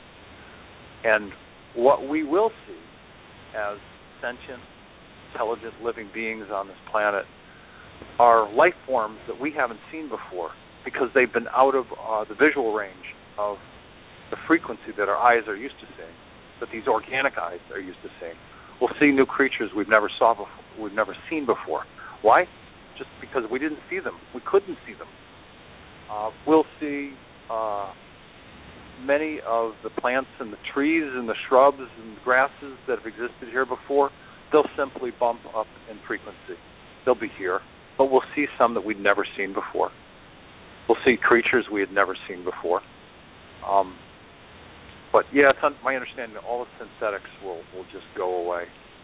S3: And what we will see as sentient, intelligent living beings on this planet are life forms that we haven't seen before because they've been out of uh, the visual range of the frequency that our eyes are used to seeing, that these organic eyes are used to seeing. We'll see new creatures we've never saw before, we've never seen before. Why? Just because we didn't see them. We couldn't see them. Uh, we'll see uh, many of the plants and the trees and the shrubs and the grasses that have existed here before. They'll simply bump up in frequency. They'll be here, but we'll see some that we'd never seen before. We'll see creatures we had never seen before. Um, but yeah, it's un- my understanding that all the synthetics will, will just go away.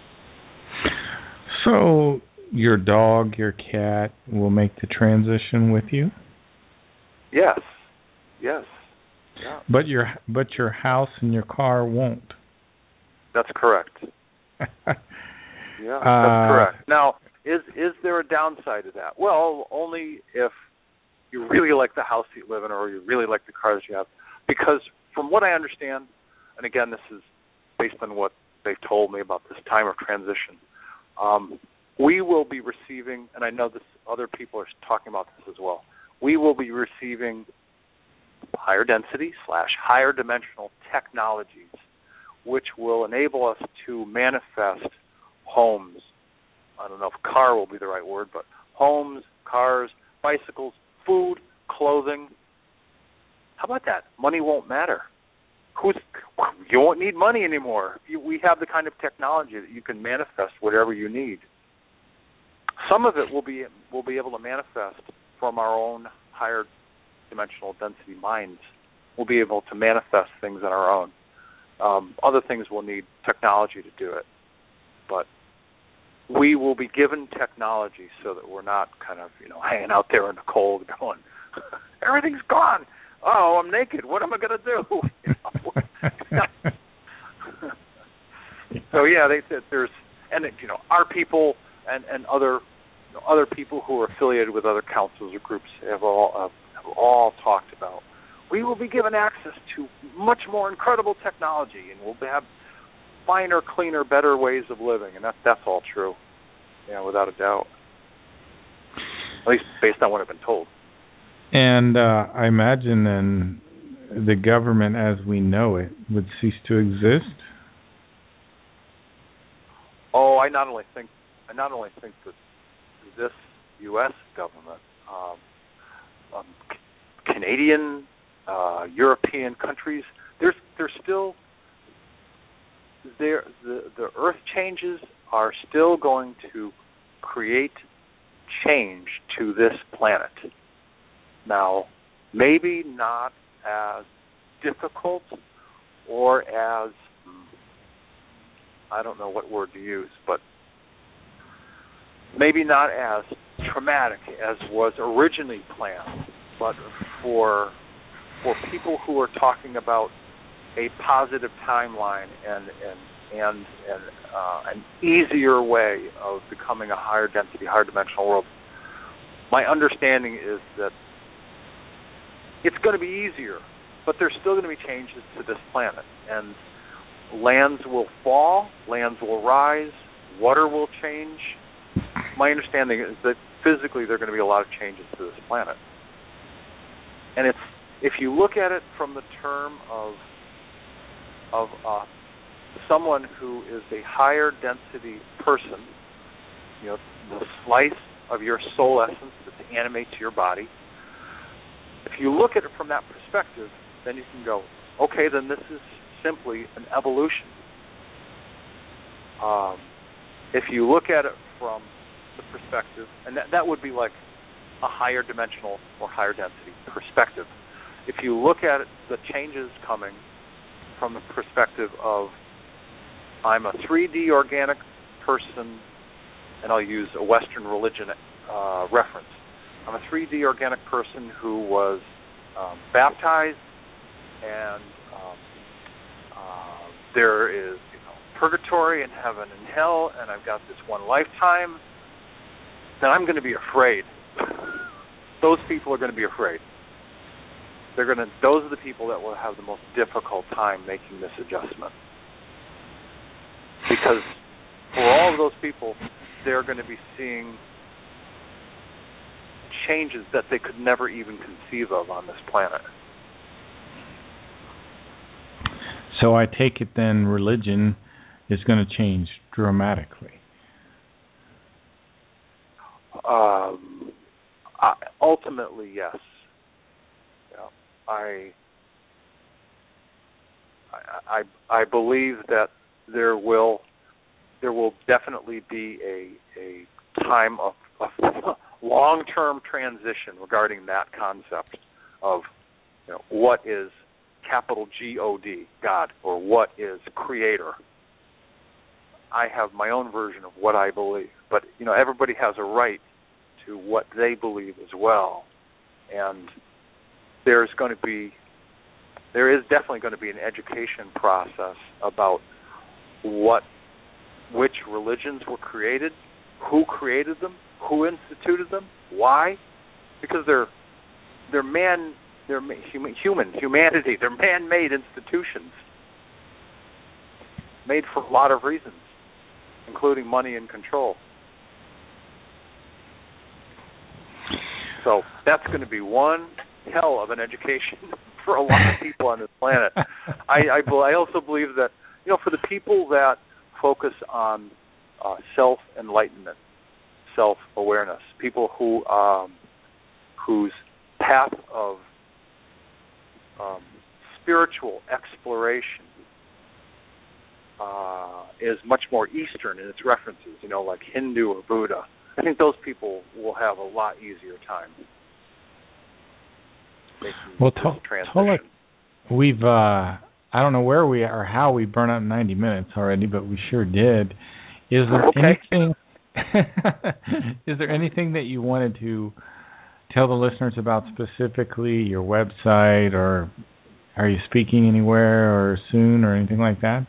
S2: So your dog, your cat will make the transition with you?
S3: Yes. Yes. Yeah.
S2: But your but your house and your car won't.
S3: That's correct. Yeah, that's
S2: uh,
S3: correct. Now, is is there a downside to that? Well, only if you really like the house you live in or you really like the cars you have. Because from what I understand, and again, this is based on what they've told me about this time of transition, um, we will be receiving, and I know this other people are talking about this as well, we will be receiving higher density slash higher dimensional technologies, which will enable us to manifest homes. I don't know if car will be the right word, but homes, cars, bicycles, food, clothing. How about that? Money won't matter. Who's, you won't need money anymore. You, we have the kind of technology that you can manifest whatever you need. Some of it will be will be able to manifest from our own higher dimensional density minds. We'll be able to manifest things on our own. Um, other things will need technology to do it. But we will be given technology so that we're not kind of, you know, hanging out there in the cold going, everything's gone. Oh, I'm naked. What am I going to do? You know? So, yeah, they said there's, and, you know, our people and, and other you know, other people who are affiliated with other councils or groups have all uh, have all talked about. We will be given access to much more incredible technology, and we'll have finer, cleaner, better ways of living, and that, that's all true. Yeah, without a doubt. At least based on what I've been told.
S2: And uh, I imagine then the government as we know it would cease to exist?
S3: Oh, I not only think I not only think that this U S government, um, um, c- Canadian, uh, European countries, there's there's still there the the Earth changes are still going to create change to this planet. Now, maybe not as difficult or as, I don't know what word to use, but maybe not as traumatic as was originally planned, but for for people who are talking about a positive timeline and and and, and uh, an easier way of becoming a higher density, higher dimensional world. My understanding is that it's going to be easier, but there's still going to be changes to this planet, and lands will fall, lands will rise, water will change. My understanding is that physically there are going to be a lot of changes to this planet. And it's if you look at it from the term of of uh, someone who is a higher density person, you know, the slice of your soul essence that animates your body, if you look at it from that perspective, then you can go, okay, then this is simply an evolution. Um, if you look at it from the perspective, and that, that would be like a higher dimensional or higher density perspective. If you look at it, the changes coming from the perspective of I'm a three D organic person, and I'll use a Western religion uh, reference. I'm a three D organic person who was um, baptized, and um, uh, there is you know, purgatory and heaven and hell, and I've got this one lifetime. Then I'm going to be afraid. Those people are going to be afraid. They're going to. Those are the people that will have the most difficult time making this adjustment, because for all of those people, they're going to be seeing changes that they could never even conceive of on this planet.
S2: So I take it then religion is going to change dramatically.
S3: Um, I, ultimately, yes. Yeah, I, I, I, I believe that there will, there will definitely be a a time of, of long-term transition regarding that concept of, you know, what is capital G O D, God, or what is Creator. I have my own version of what I believe, but you know, everybody has a right to what they believe as well, and there's going to be, there is definitely going to be an education process about what, which religions were created, who created them, who instituted them, why? Because they're they're man, they're human, human humanity, they're man-made institutions, made for a lot of reasons, including money and control. So that's going to be one hell of an education for a lot of people on this planet. I, I, I also believe that, you know, for the people that focus on uh, self-enlightenment, self-awareness, people who um, whose path of um, spiritual exploration uh, is much more Eastern in its references, you know, like Hindu or Buddha. I think those people will have a lot easier time making
S2: well,
S3: this
S2: to-
S3: transition.
S2: To- we've, uh, I don't know where we are or how we burned up ninety minutes already, but we sure did. Is there
S3: okay.
S2: anything? Is there anything that you wanted to tell the listeners about specifically, your website, or are you speaking anywhere or soon or anything like that?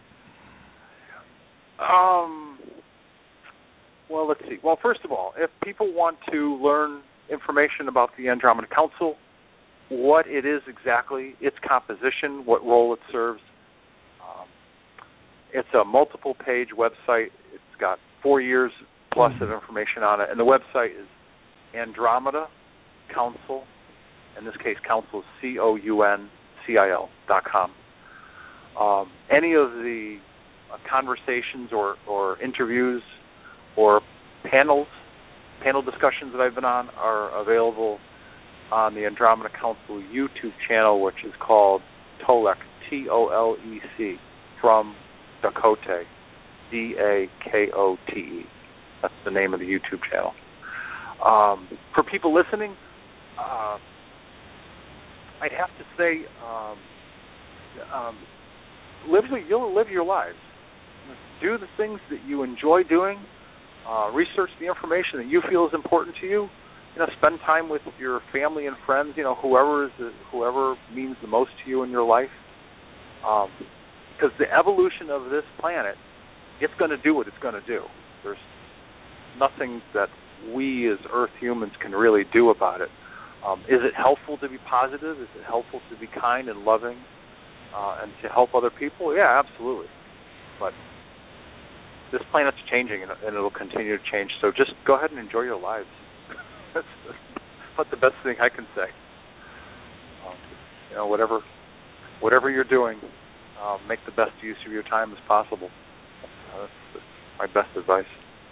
S3: Um. Well, let's see. Well, first of all, if people want to learn information about the Andromeda Council, what it is exactly, its composition, what role it serves, um, it's a multiple-page website. It's got four years plus of information on it. And the website is Andromeda Council. In this case, council is C O U N C I L dot com. Um, any of the uh, conversations or, or interviews or panels, panel discussions that I've been on are available on the Andromeda Council YouTube channel, which is called Tolec, T O L E C, from Dakota, D A K O T E. That's the name of the YouTube channel. Um, for people listening, uh, I'd have to say, um, um, live you'll live your lives. Do the things that you enjoy doing. Uh, research the information that you feel is important to you. You know, spend time with your family and friends. You know, whoever is the, whoever means the most to you in your life. Um, because the evolution of this planet, it's going to do what it's going to do. There's nothing that we as Earth humans can really do about it. Um, is it helpful to be positive? Is it helpful to be kind and loving uh, and to help other people? Yeah, absolutely. But this planet's changing, and, and it'll continue to change. So just go ahead and enjoy your lives. That's about the best thing I can say. Um, you know, whatever, whatever you're doing, uh, make the best use of your time as possible. Uh, that's, that's my best advice.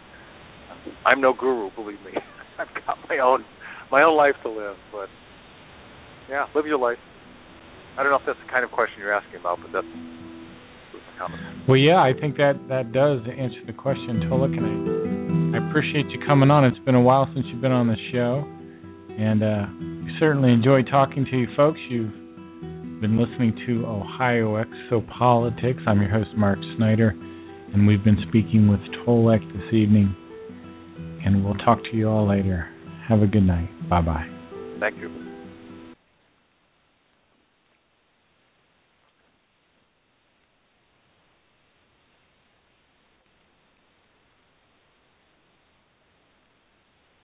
S3: I'm no guru, believe me. I've got my own my own life to live, but yeah, live your life. I don't know if that's the kind of question you're asking about, but that's, that's the comment.
S2: Well, yeah, I think that, that does answer the question, Tolec, and I, I appreciate you coming on. It's been a while since you've been on the show, and uh, we certainly enjoy talking to you folks. You've been listening to Ohio Exopolitics. I'm your host, Mark Snyder, and we've been speaking with Tolec this evening, and we'll talk to you all later. Have a good night. Bye-bye.
S3: Thank you.